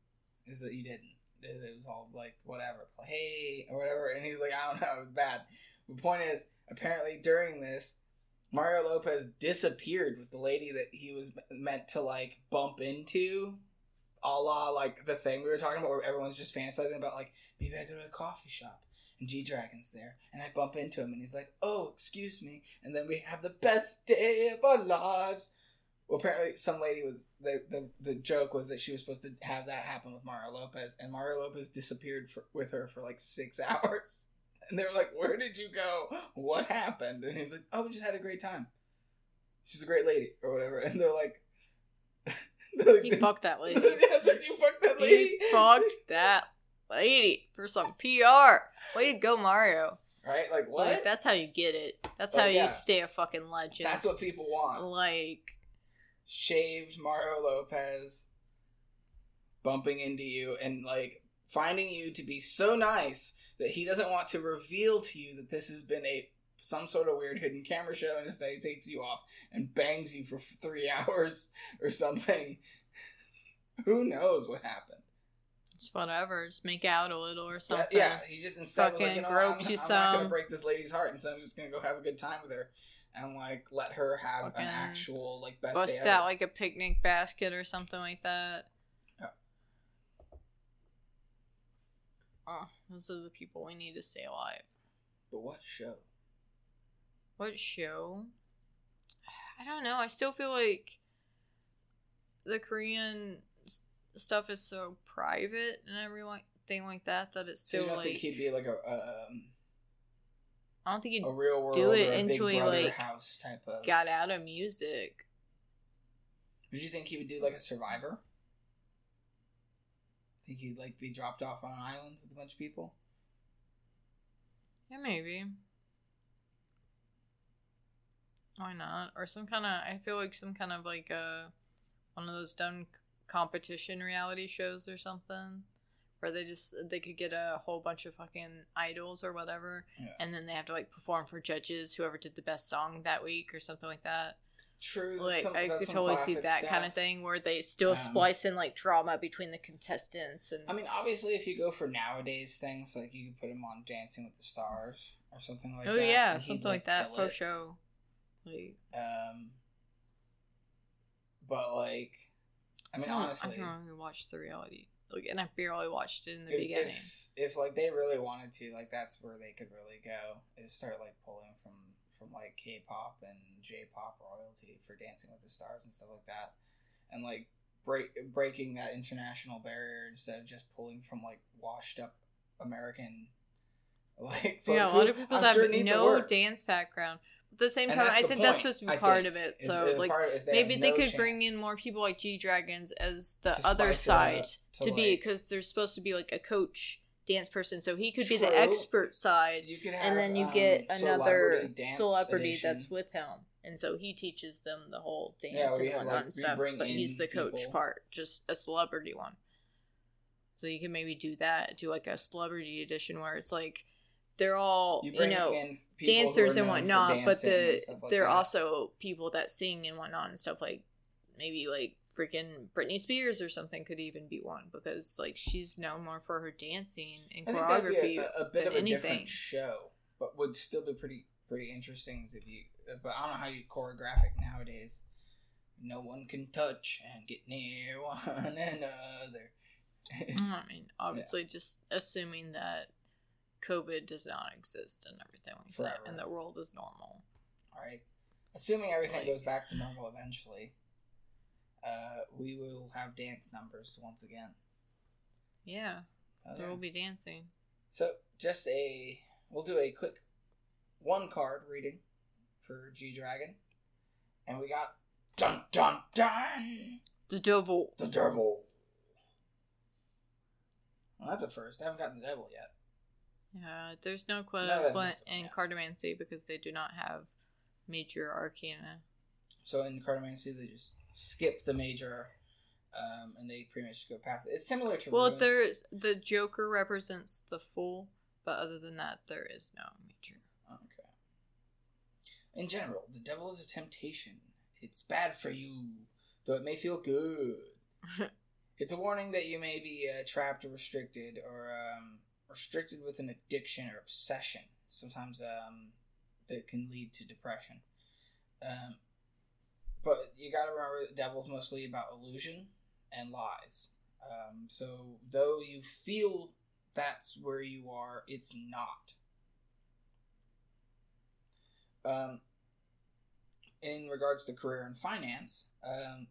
is that you didn't. It was all like, whatever, hey, or whatever. And he was like, I don't know, it was bad. The point is, apparently during this, Mario Lopez disappeared with the lady that he was meant to, like, bump into, a la, like, the thing we were talking about where everyone's just fantasizing about, like, maybe I go to a coffee shop and G-Dragon's there, and I bump into him, and he's like, oh, excuse me, and then we have the best day of our lives. Well, apparently some lady was, the, the the joke was that she was supposed to have that happen with Mario Lopez, and Mario Lopez disappeared for, with her for like six hours. And they were like, where did you go? What happened? And he was like, oh, we just had a great time. She's a great lady, or whatever. And they're like, He fucked that lady. Did you fuck that lady? He fucked that lady for some P R. Way to go, Mario. Right? Like, what? Like, that's how you get it. That's Like, how yeah. you stay a fucking legend. That's what people want. Like, Shaved Mario Lopez bumping into you and, like, finding you to be so nice that he doesn't want to reveal to you that this has been a some sort of weird hidden camera show, and instead he takes you off and bangs you for three hours or something. Who knows what happened? it's whatever. Just make out a little or something. Yeah, yeah, he just instead was like, Fucking you know, what, I'm, gropes you I'm not going some. to break this lady's heart, and so I'm just going to go have a good time with her and, like, let her have Fucking an actual, like, best Bust day out ever. like a picnic basket or something like that. Yeah. Oh, those are the people we need to stay alive. But what show? What show? I don't know. I still feel like the Korean s- stuff is so private and everything like that that it's So still you don't like. think he'd be, like, a, um, I don't think he a real world do it or a into Big a, Brother like, house type of... got out of music. Would you think he would do, like, a Survivor? Think he'd, like, be dropped off on an island with a bunch of people? Yeah, maybe. Why not? Or some kind of, I feel like some kind of like a, one of those dumb competition reality shows or something. Where they just, they could get a whole bunch of fucking idols or whatever. Yeah. And then they have to like perform for judges, whoever did the best song that week or something like that. True. Like, some, I that's could some totally see classic that stuff. kind of thing where they still Um, splice in like drama between the contestants. And I mean, obviously, if you go for nowadays things, like you could put him on Dancing with the Stars or something like oh that. yeah, and he'd, something like that kill for it. show. Like, Um, but like, I mean, I don't- honestly, I can only watch the reality. Like, and I barely watched it in the if, beginning. if if like they really wanted to, like that's where they could really go is start like pulling from from like K-pop and J-pop royalty for Dancing with the Stars and stuff like that, and like break breaking that international barrier instead of just pulling from like washed up American like folks Yeah, a lot who of people I'm that sure have need the no work. dance background. At the same And time, that's I the think that's point, supposed to be I part think, of it. is- So, is like, part is they maybe have they no could bring chance in more people like G-Dragons as the to other spice it side up, to, to, be, like- because there's supposed to be like a coach dance person, so he could be True. the expert side, You could have, and then you um, get another celebrity dance celebrity edition. that's with him, and so he teaches them the whole dance Yeah, we and have, whatnot like, and we stuff. bring But he's in the coach people. part, just a celebrity one. So you can maybe do that, do like a celebrity edition where it's like they're all You you, bring know in people who dancers are and known for whatnot, but dancing the and stuff like they're that. also people that sing and whatnot and stuff, like maybe like freaking Britney Spears or something could even be one, because like she's known more for her dancing and I think that'd choreography be a, a, a bit than of a anything. different show, but would still be pretty pretty interesting if you. But I don't know how you choreograph it nowadays. No one can touch and get near one another. I mean, obviously, just assuming that COVID does not exist and everything like Forever. that, and the world is normal. All right, assuming everything Like- goes back to normal eventually, uh, we will have dance numbers once again. Yeah, Oh, there yeah. will be dancing. So, just a we'll do a quick one card reading for G Dragon, and we got dun dun dun The devil. the devil. Well, that's a first. I haven't gotten the devil yet. Yeah, there's no quote None of unquote this- in yeah. cartomancy because they do not have major arcana. So in Cartomancy, they just skip the major, um, and they pretty much just go past it. It's similar to Well, runes. there's the Joker represents the fool, but other than that, there is no major. Okay. In general, the devil is a temptation. It's bad for you, though it may feel good. It's a warning that you may be uh, trapped or restricted, or um, restricted with an addiction or obsession. Sometimes um, that can lead to depression. Um, but you gotta remember the devil's mostly about illusion and lies. Um, so though you feel that's where you are, it's not. Um, in regards to career and finance, um,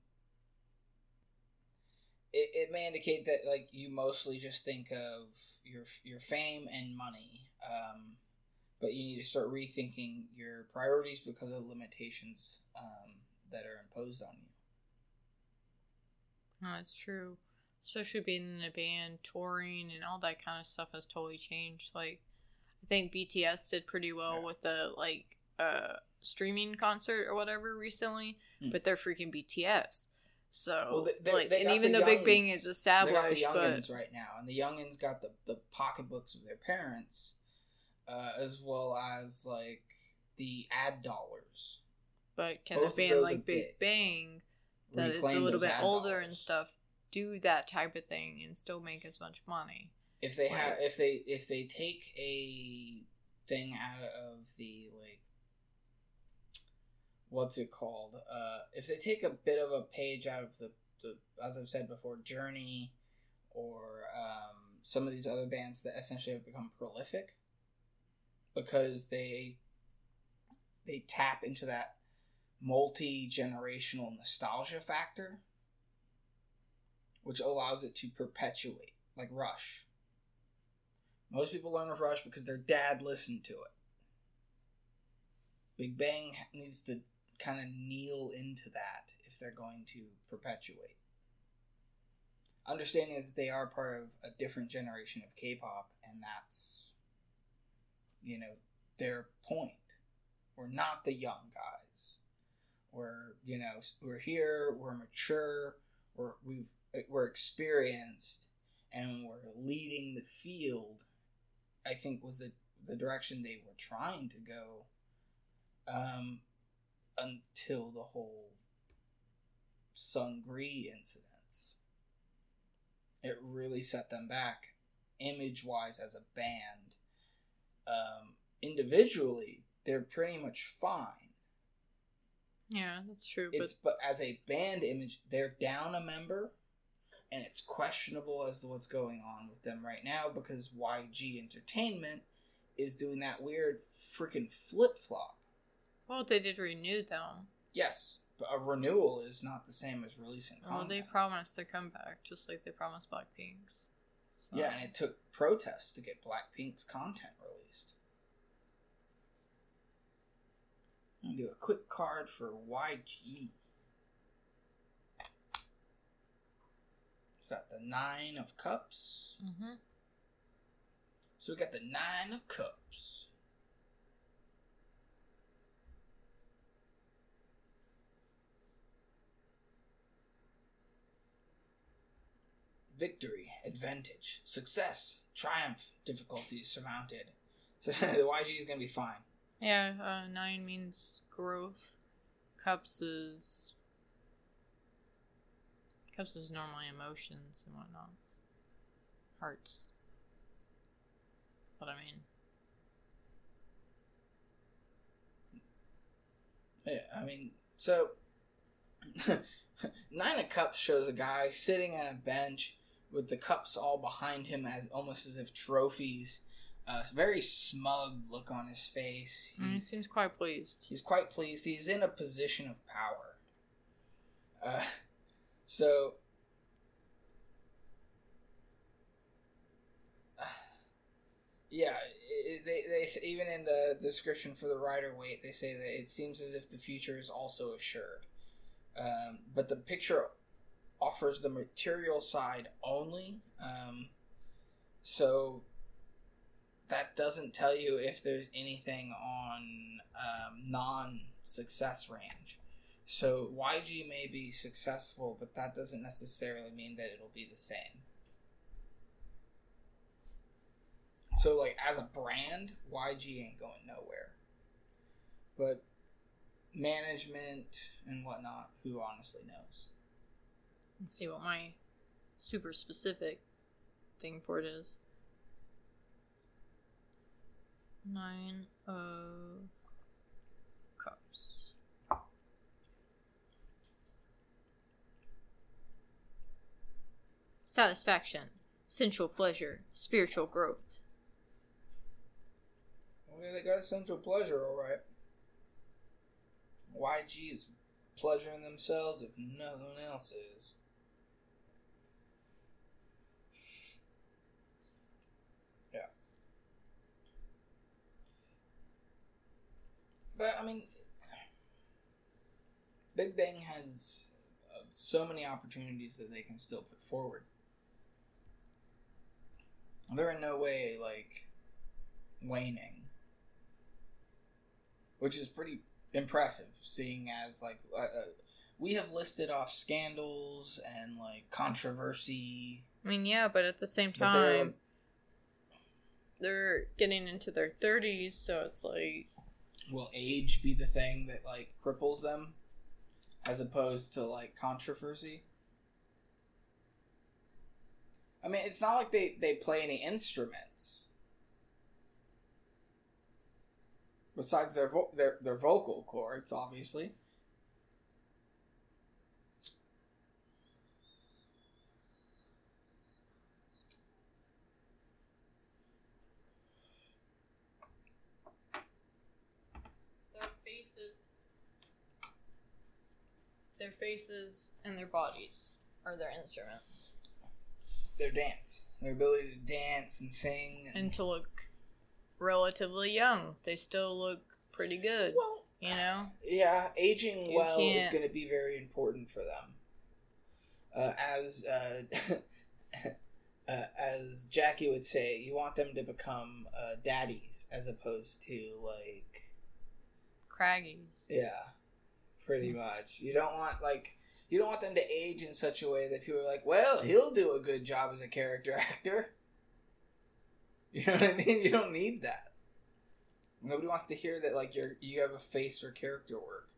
it, it may indicate that like you mostly just think of your your fame and money, um, but you need to start rethinking your priorities because of limitations um, that are imposed on you. No, that's true. Especially being in a band, touring, and all that kind of stuff has totally changed. Like, I think B T S did pretty well Yeah. with the, like, uh, streaming concert or whatever recently, mm. but they're freaking B T S. So, well, they, like, they and even though Big Bang is established, they got the youngins but... right now, and the youngins got the, the pocketbooks of their parents, uh, as well as, like, the ad dollars. But can Both a band like Big Bang, that is a little bit older dollars. And stuff, do that type of thing and still make as much money? If they like, have, if they if they take a thing out of the, like, what's it called? Uh, if they take a bit of a page out of the, the as I've said before, Journey, or um, some of these other bands that essentially have become prolific, because they they tap into that multi-generational nostalgia factor, which allows it to perpetuate, like Rush. Most people learn of Rush because their dad listened to it. Big Bang needs to kind of kneel into that if they're going to perpetuate. Understanding that they are part of a different generation of K-pop, and that's, you know, their point. We're not the young guys. We're, you know, we're here, we're mature, we're, we've, we're experienced, and we're leading the field, I think was the, the direction they were trying to go, um, until the whole Sungri incidents. It really set them back, image-wise, as a band. Um, individually, they're pretty much fine. Yeah, that's true. It's, but... but as a band image, they're down a member, and it's questionable as to what's going on with them right now, because Y G Entertainment is doing that weird freaking flip-flop. Well, they did renew, though. Yes, but a renewal is not the same as releasing content. Well, they promised to come back, just like they promised Blackpink's. So. Yeah, and it took protests to get Blackpink's content released. I'm going to do a quick card for Y G. Is that the Nine of Cups? Mm-hmm. So we got the Nine of Cups. Victory, advantage, success, triumph, difficulties surmounted. So the Y G is going to be fine. Yeah, uh, nine means growth. Cups is... Cups is normally emotions and whatnot. Hearts. What I mean. Yeah, I mean, so... Nine of Cups shows a guy sitting at a bench with the cups all behind him, as almost as if trophies. A uh, very smug look on his face. Mm, he seems quite pleased. He's quite pleased. He's in a position of power. Uh, so, uh, yeah, it, they they even in the description for the Rider-Waite, they say that it seems as if the future is also assured. Um, but the picture offers the material side only. Um, so that doesn't tell you if there's anything on um, non-success range. So Y G may be successful, but that doesn't necessarily mean that it'll be the same. So, like, as a brand, Y G ain't going nowhere. But management and whatnot, who honestly knows? Let's see what my super specific thing for it is. Nine of Cups. Satisfaction, sensual pleasure, spiritual growth. Okay, they got sensual pleasure, alright. Y G is pleasuring themselves if no one else is. Yeah. But, I mean, Big Bang has a so many opportunities that they can still put forward. They're in no way, like, waning. Which is pretty impressive, seeing as, like, uh, uh, we have listed off scandals and, like, controversy. I mean, yeah, but at the same But they're, time, like, they're getting into their thirties, so it's like... will age be the thing that, like, cripples them? As opposed to, like, controversy? I mean, it's not like they, they play any instruments. Besides their, vo- their their vocal cords, obviously. Their faces... Their faces and their bodies are their instruments. Their dance. Their ability to dance and sing. And, And to look relatively young. They still look pretty good. well, you know? yeah, aging You well is can't- going to be very important for them. Uh, as uh, uh, as Jackie would say, you want them to become uh, daddies as opposed to, like... Craggies. Yeah, pretty much. You don't want, like... You don't want them to age in such a way that people are like, well, he'll do a good job as a character actor. You know what I mean? You don't need that. Nobody wants to hear that, like, you're you have a face for character work.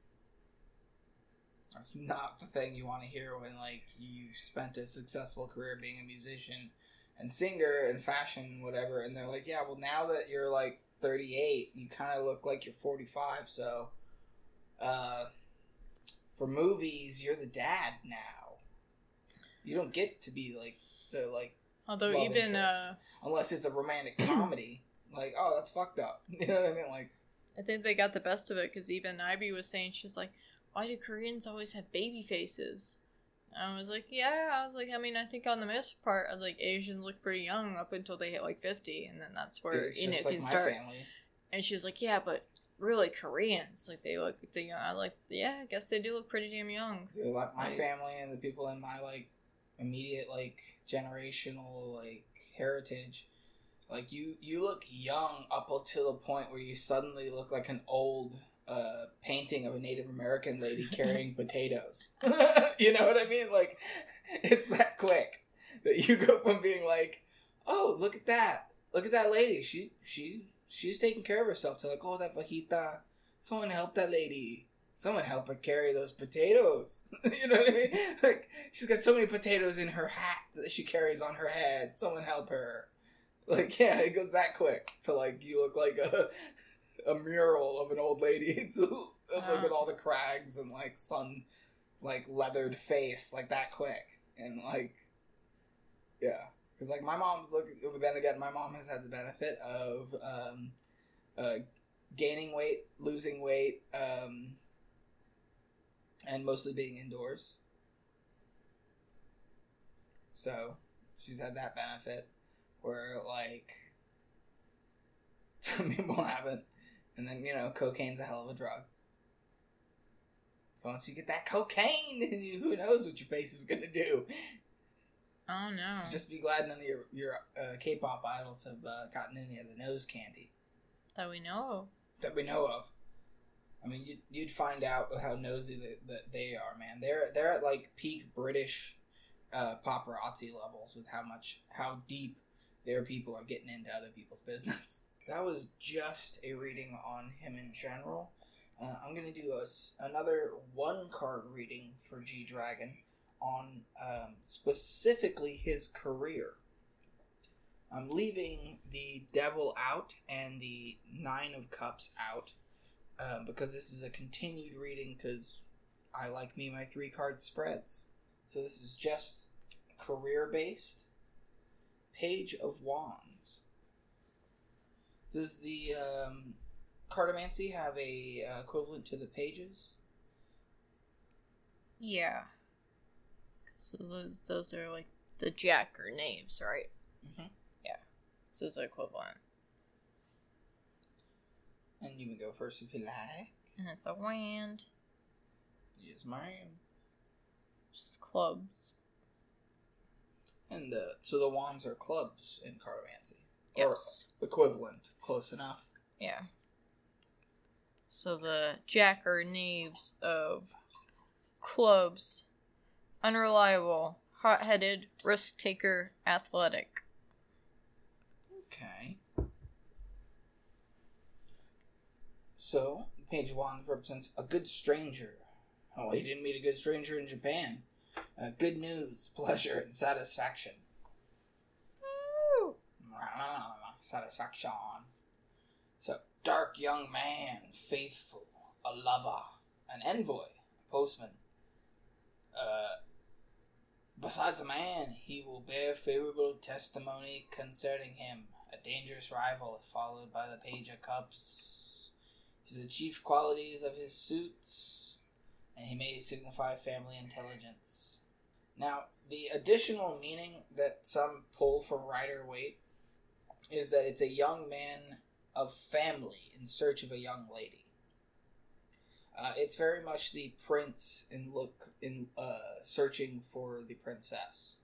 That's not the thing you want to hear when, like, you've spent a successful career being a musician and singer and fashion, whatever, and they're like, yeah, well, now that you're, like, thirty-eight, you kind of look like you're forty-five, so, uh... for movies, you're the dad now. You don't get to be, like, the, like... Although love even, interest. uh... Unless it's a romantic comedy. Like, oh, that's fucked up. You know what I mean? Like... I think they got the best of it, because even Ivy was saying, she's like, why do Koreans always have baby faces? And I was like, yeah, I was like, I mean, I think on the most part, I was like, Asians look pretty young up until they hit, like, fifty, and then that's where, Dude, it's you know, just it like can my start. family. And she's like, yeah, but really Koreans, like, they look, they, I was like, yeah, I guess they do look pretty damn young. Dude, like, my Like- family and the people in my, like, immediate, like, generational, like, heritage... Like, you, you look young up until the point where you suddenly look like an old uh, painting of a Native American lady carrying potatoes. You know what I mean? Like, it's that quick that you go from being like, oh, look at that. Look at that lady. She she She's taking care of herself to, like, oh, that fajita. Someone help that lady. Someone help her carry those potatoes. You know what I mean? Like, she's got so many potatoes in her hat that she carries on her head. Someone help her. Like, yeah, it goes that quick to, like, you look like a a mural of an old lady to, like, with all the crags and, like, sun, like, leathered face, like, that quick. And, like, yeah. Because, like, my mom's looking, but then again, my mom has had the benefit of um, uh, gaining weight, losing weight, um, and mostly being indoors. So, she's had that benefit. Where, like, some people haven't. And then, you know, cocaine's a hell of a drug. So once you get that cocaine, who knows what your face is going to do. Oh, no. So just be glad none of your, your uh, K-pop idols have uh, gotten any of the nose candy. That we know of. That we know of. I mean, you'd, you'd find out how nosy that they, they are, man. They're, they're at, like, peak British uh, paparazzi levels with how much, how deep their people are getting into other people's business. That was just a reading on him in general. Uh, I'm going to do a, another one-card reading for G-Dragon on um, specifically his career. I'm leaving the Devil out and the Nine of Cups out um, because this is a continued reading because I like me my three-card spreads. So this is just career-based. Page of Wands. Does the um, Cartomancy have a uh, equivalent to the pages? Yeah. So those, those are like the jack or knaves, right? Mm-hmm. Yeah. So it's the equivalent. And you can go first if you like. And it's a wand. Yes, ma'am. Just clubs. And the, so the wands are clubs in cartomancy. Yes. Or equivalent. Close enough. Yeah. So the jack or knaves of clubs. Unreliable, hot-headed, risk-taker, athletic. Okay. So, Page of Wands represents a good stranger. Oh, he didn't meet a good stranger in Japan. Uh, good news, pleasure, and satisfaction. Woo! Satisfaction. So, dark young man, faithful, a lover, an envoy, a postman. Uh, besides a man, he will bear favorable testimony concerning him. A dangerous rival, followed by the Page of Cups. He's the chief qualities of his suits, and he may signify family intelligence. Now, the additional meaning that some pull from Rider Waite is that it's a young man of family in search of a young lady. Uh, it's very much the prince in look in uh, searching for the princess.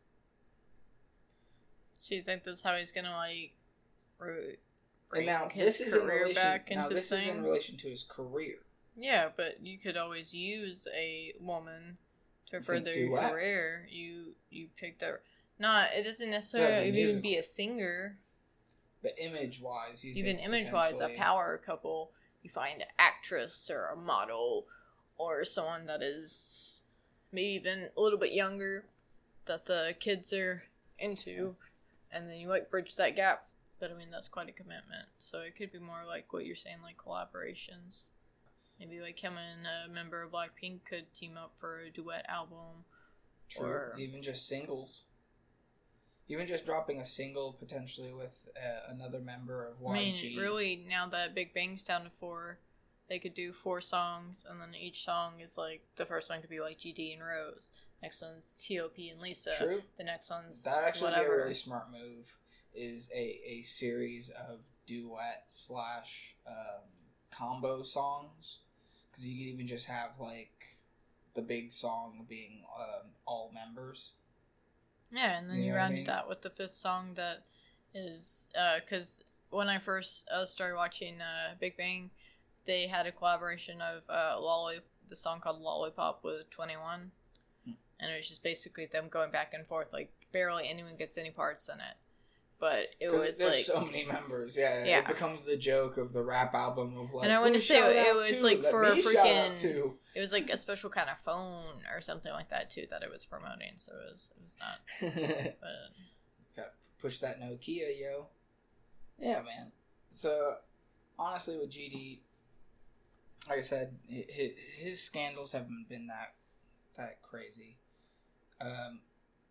So you think that's how he's gonna like re- And bring now his this is in career relation. back Now into this thing? is in relation to his career. Yeah, but you could always use a woman to You further think your duets? career. You you picked up. Not it doesn't Yeah, necessarily but even musical. be a singer. But image wise, you Even think image wise, a potentially- power couple. You find an actress or a model or someone that is maybe even a little bit younger that the kids are into, and then you like bridge that gap. But I mean, that's quite a commitment. So it could be more like what you're saying, like collaborations. Maybe like him and a member of Blackpink could team up for a duet album. True. Or- Even just singles. Even just dropping a single potentially with uh, another member of I Y G. mean, really, now that Big Bang's down to four, they could do four songs, and then each song is like the first one could be like G D and Rose. Next one's T O P and Lisa. True. The next one's That actually whatever. be a really smart move. Is a, a series of duet slash um, combo songs, because you could even just have like the big song being um, all members. Yeah, and then You you, know what I round mean? it out with the fifth song that is because when I first uh, started watching uh, Big Bang, they had a collaboration of uh, Lolly, the song called Lollipop with twenty-one, Hmm. and it was just basically them going back and forth. Like barely anyone gets any parts in it, but it 'Cause was there's like so many members. Yeah, Yeah. it becomes the joke of the rap album of like. And I wanna "Who say shout it out was, to? like, Let for a me shout out freaking- to." it was like a special kind of phone or something like that too that it was promoting. So it was it was nuts. But Gotta push that Nokia, yo. Yeah, man. So, honestly, with G D, like I said, his, his scandals haven't been that that crazy. Um,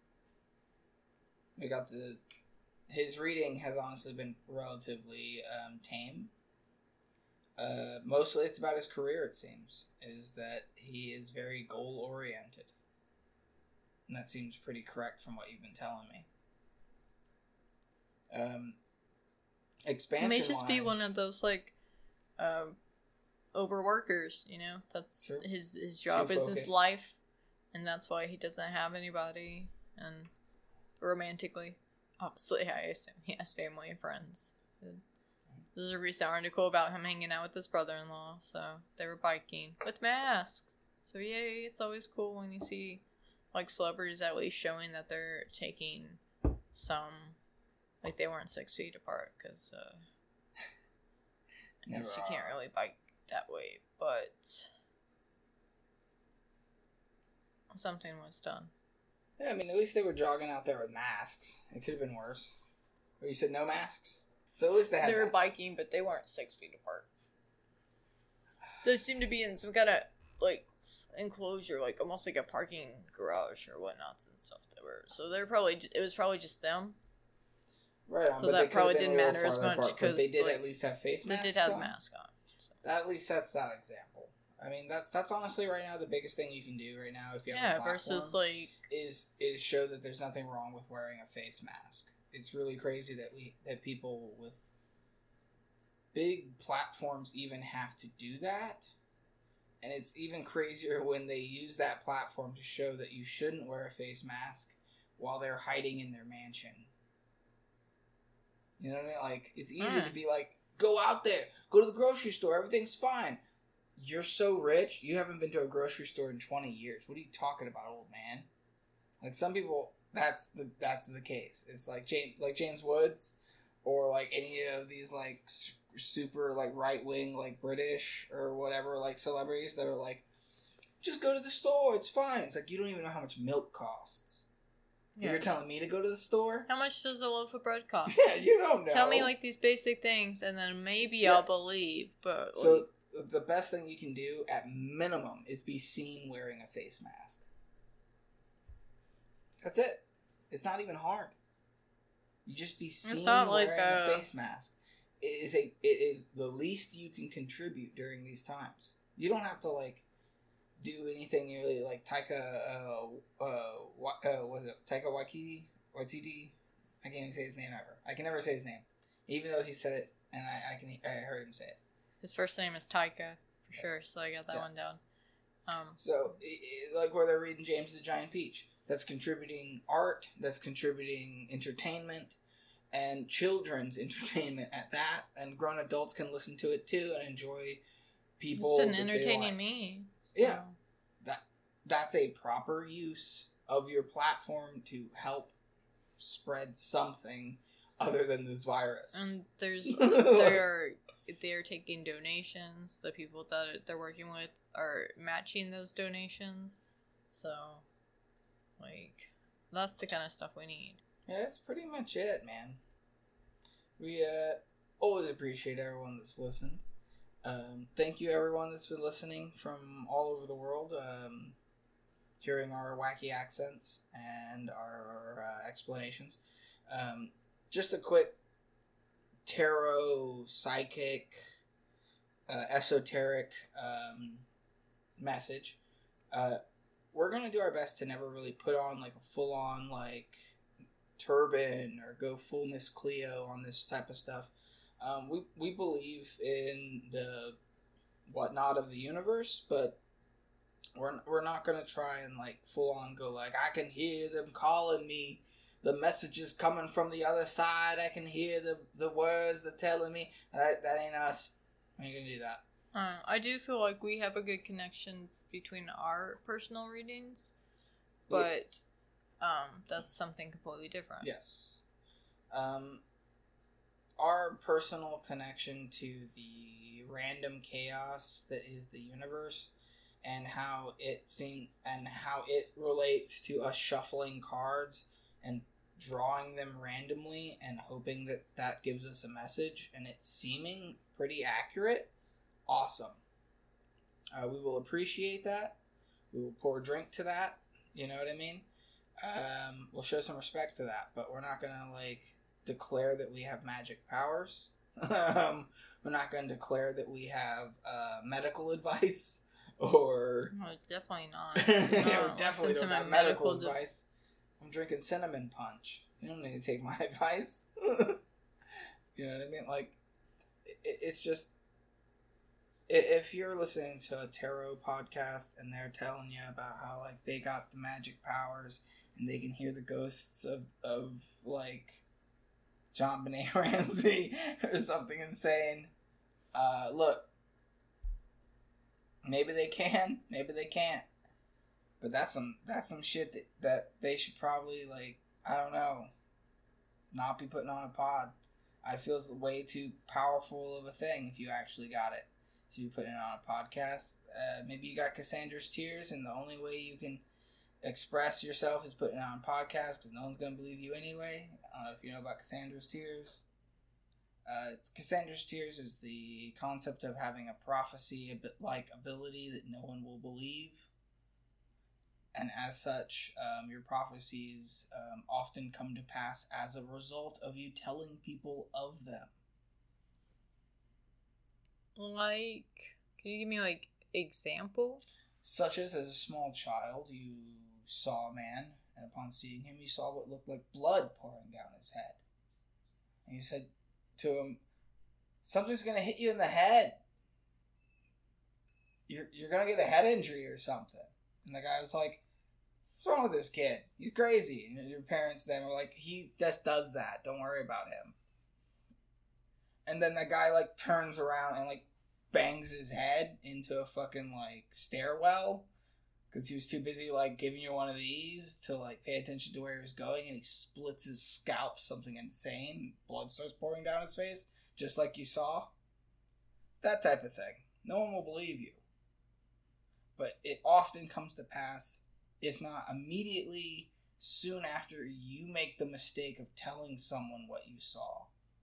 we got the his reading has honestly been relatively um, tame. Uh, mostly, it's about his career. It seems is that he is very goal oriented, and that seems pretty correct from what you've been telling me. Um, expansion. he may just be wise- one of those like um overworkers, you know. That's True. his his job Too is his focused. life, and that's why he doesn't have anybody. And romantically, obviously, I assume he has family and friends. There's a recent article about him hanging out with his brother-in-law, so they were biking with masks. So yay, it's always cool when you see like celebrities at least showing that they're taking some, like they weren't six feet apart, because uh, I Never guess you can't are. really bike that way, but something was done. Yeah, I mean, at least they were jogging out there with masks. It could have been worse. Or you said no masks? So at least they had They were that. biking, but they weren't six feet apart. They seemed to be in some kind of like enclosure, like almost like a parking garage or whatnots and stuff. That were so they're probably j- it was probably just them. Right on, so but that they could have probably been a didn't little matter as farther much, apart, but they 'cause, did like, at least have face They masks did have on. masks on. So. That at least sets that example. I mean, that's that's honestly right now the biggest thing you can do right now if you have Yeah, a platform versus like is is show that there's nothing wrong with wearing a face mask. It's really crazy that we that people with big platforms even have to do that. And it's even crazier when they use that platform to show that you shouldn't wear a face mask while they're hiding in their mansion. You know what I mean? Like, it's easy mm. to be like, go out there, go to the grocery store, everything's fine. You're so rich, you haven't been to a grocery store in twenty years. What are you talking about, old man? Like, some people, that's the that's the case. It's like James, like James Woods, or like any of these like super like right wing like British or whatever like celebrities that are like, just go to the store, it's fine. It's like, you don't even know how much milk costs. Yeah. You're telling me to go to the store? How much does a loaf of bread cost? Yeah, you don't know. Tell me like these basic things, and then maybe yeah. I'll believe. But so like... the best thing you can do at minimum is be seen wearing a face mask. That's it. It's not even hard. You just be seen wearing like a... a face mask. It is a. It is the least you can contribute during these times. You don't have to like do anything really like Taika. Uh, uh, what uh, was it? Taika Waititi? Waititi? I can't even say his name ever. I can never say his name, even though he said it, and I, I can. I heard him say it. His first name is Taika for yeah. sure, so I got that yeah. one down. Um, so, it, it, like where they're reading James the Giant Peach, that's contributing art. That's contributing entertainment. And children's entertainment at that, and grown adults can listen to it too and enjoy people. It's been entertaining me. So. Yeah, that that's a proper use of your platform to help spread something other than this virus. And there's they're they're taking donations. The people that they're working with are matching those donations. So, like, that's the kind of stuff we need. Yeah, that's pretty much it, man. We uh, always appreciate everyone that's listened. Um, thank you, everyone that's been listening from all over the world, um, hearing our wacky accents and our uh, explanations. Um, just a quick tarot, psychic, uh, esoteric um, message. Uh, we're going to do our best to never really put on like a full-on, like, turban or go full Miss Cleo on this type of stuff. Um, we we believe in the whatnot of the universe, but we're we're not gonna try and like full on go like, I can hear them calling me, the messages coming from the other side. I can hear the the words they're telling me. That that ain't us. We ain't gonna do that. Uh, I do feel like we have a good connection between our personal readings, but. Yeah. Um, that's something completely different. Yes. Um, our personal connection to the random chaos that is the universe, and how it seem and how it relates to us shuffling cards and drawing them randomly and hoping that that gives us a message, and it's seeming pretty accurate. Awesome. Uh, we will appreciate that. We will pour a drink to that. You know what I mean? Um, we'll show some respect to that, but we're not gonna like declare that we have magic powers. um, we're not gonna declare that we have uh, medical advice or. No, definitely not. yeah, we definitely don't have medical, medical advice. De- I'm drinking cinnamon punch. You don't need to take my advice. You know what I mean? Like, it, it's just if you're listening to a tarot podcast and they're telling you about how like they got the magic powers. And they can hear the ghosts of, of like, JonBenet Ramsey or something insane. Uh, look, maybe they can, maybe they can't. But that's some that's some shit that, that they should probably, like, I don't know, not be putting on a pod. I feel it's way too powerful of a thing if you actually got it to be putting it on a podcast. Uh, maybe you got Cassandra's tears, and the only way you can express yourself is putting it on a podcast because no one's going to believe you anyway. I don't know if you know about Cassandra's tears. Uh, Cassandra's tears is the concept of having a prophecy a bit like ability that no one will believe. And as such, um, your prophecies um, often come to pass as a result of you telling people of them. Like, can you give me, like, example? Such as, as a small child, you saw a man, and upon seeing him, you saw what looked like blood pouring down his head. And you said to him, something's going to hit you in the head. you're, you're going to get a head injury or something. And the guy was like, what's wrong with this kid? He's crazy. And your parents then were like, he just does that. Don't worry about him. And then the guy, like, turns around and, like, bangs his head into a fucking, like, stairwell. Because he was too busy, like, giving you one of these to, like, pay attention to where he was going. And he splits his scalp, something insane. Blood starts pouring down his face, just like you saw. That type of thing. No one will believe you. But it often comes to pass, if not immediately, soon after you make the mistake of telling someone what you saw.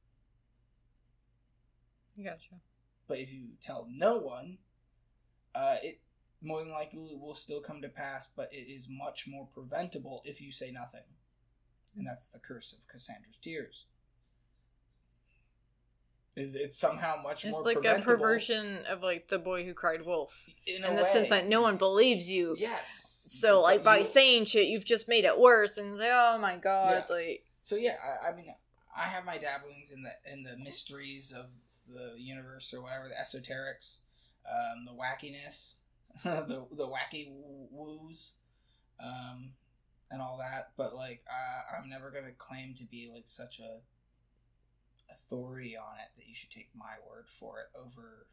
Gotcha. But if you tell no one, uh, it more than likely will still come to pass, but it is much more preventable if you say nothing. And that's the curse of Cassandra's tears. Is it's somehow much it's more like preventable. a perversion of like the boy who cried wolf. In, in a the way. sense that no one believes you. Yes. So like But by you- saying shit, you've just made it worse, and it's like, oh my god, Yeah. like. So yeah, I, I mean, I have my dabblings in the in the mysteries of the universe or whatever, the esoterics, um, the wackiness, the the wacky woos, um, and all that. But like, I, I'm never gonna claim to be like such a authority on it that you should take my word for it over.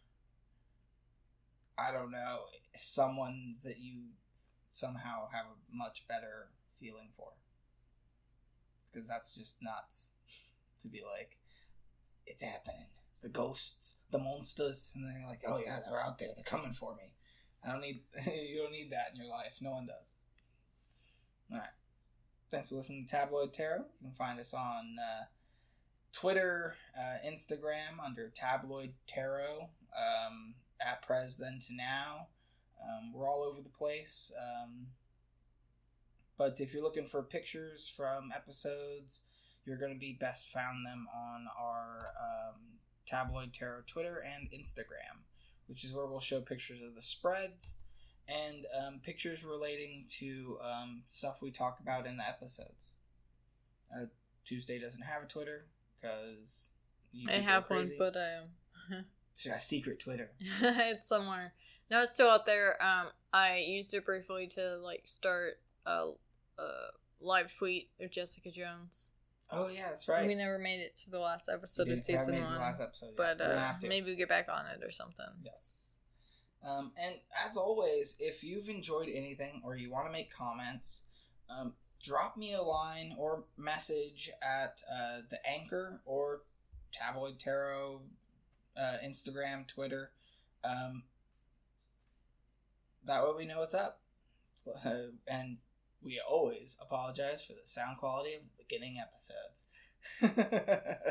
I don't know, someone's that you somehow have a much better feeling for. Because that's just nuts to be like, it's happening. The ghosts, the monsters, and then you're like, oh yeah, they're out there. They're coming for me. I don't need, you don't need that in your life. No one does. All right. Thanks for listening to Tabloid Tarot. You can find us on uh, Twitter, uh, Instagram under Tabloid Tarot, um, at Pres Then to Now. Um, we're all over the place. Um, but if you're looking for pictures from episodes, you're going to be best found them on our um, Tabloid Tarot Twitter and Instagram, which is where we'll show pictures of the spreads and um, pictures relating to um, stuff we talk about in the episodes. Uh, Tuesday doesn't have a Twitter because I have one, but um, she's got a secret Twitter. it's somewhere. No, it's still out there. Um, I used it briefly to like start a, a live tweet of Jessica Jones. Oh yeah, that's right. We never made it to the last episode We of didn't have season made it to one, the last episode yet. but We're gonna uh, have to. maybe we get back on it or something. Yes. Um, and as always, if you've enjoyed anything or you want to make comments, um, drop me a line or message at uh, the Anchor or Tabloid Tarot, uh, Instagram, Twitter. Um, that way we know what's up. And we always apologize for the sound quality of the beginning episodes.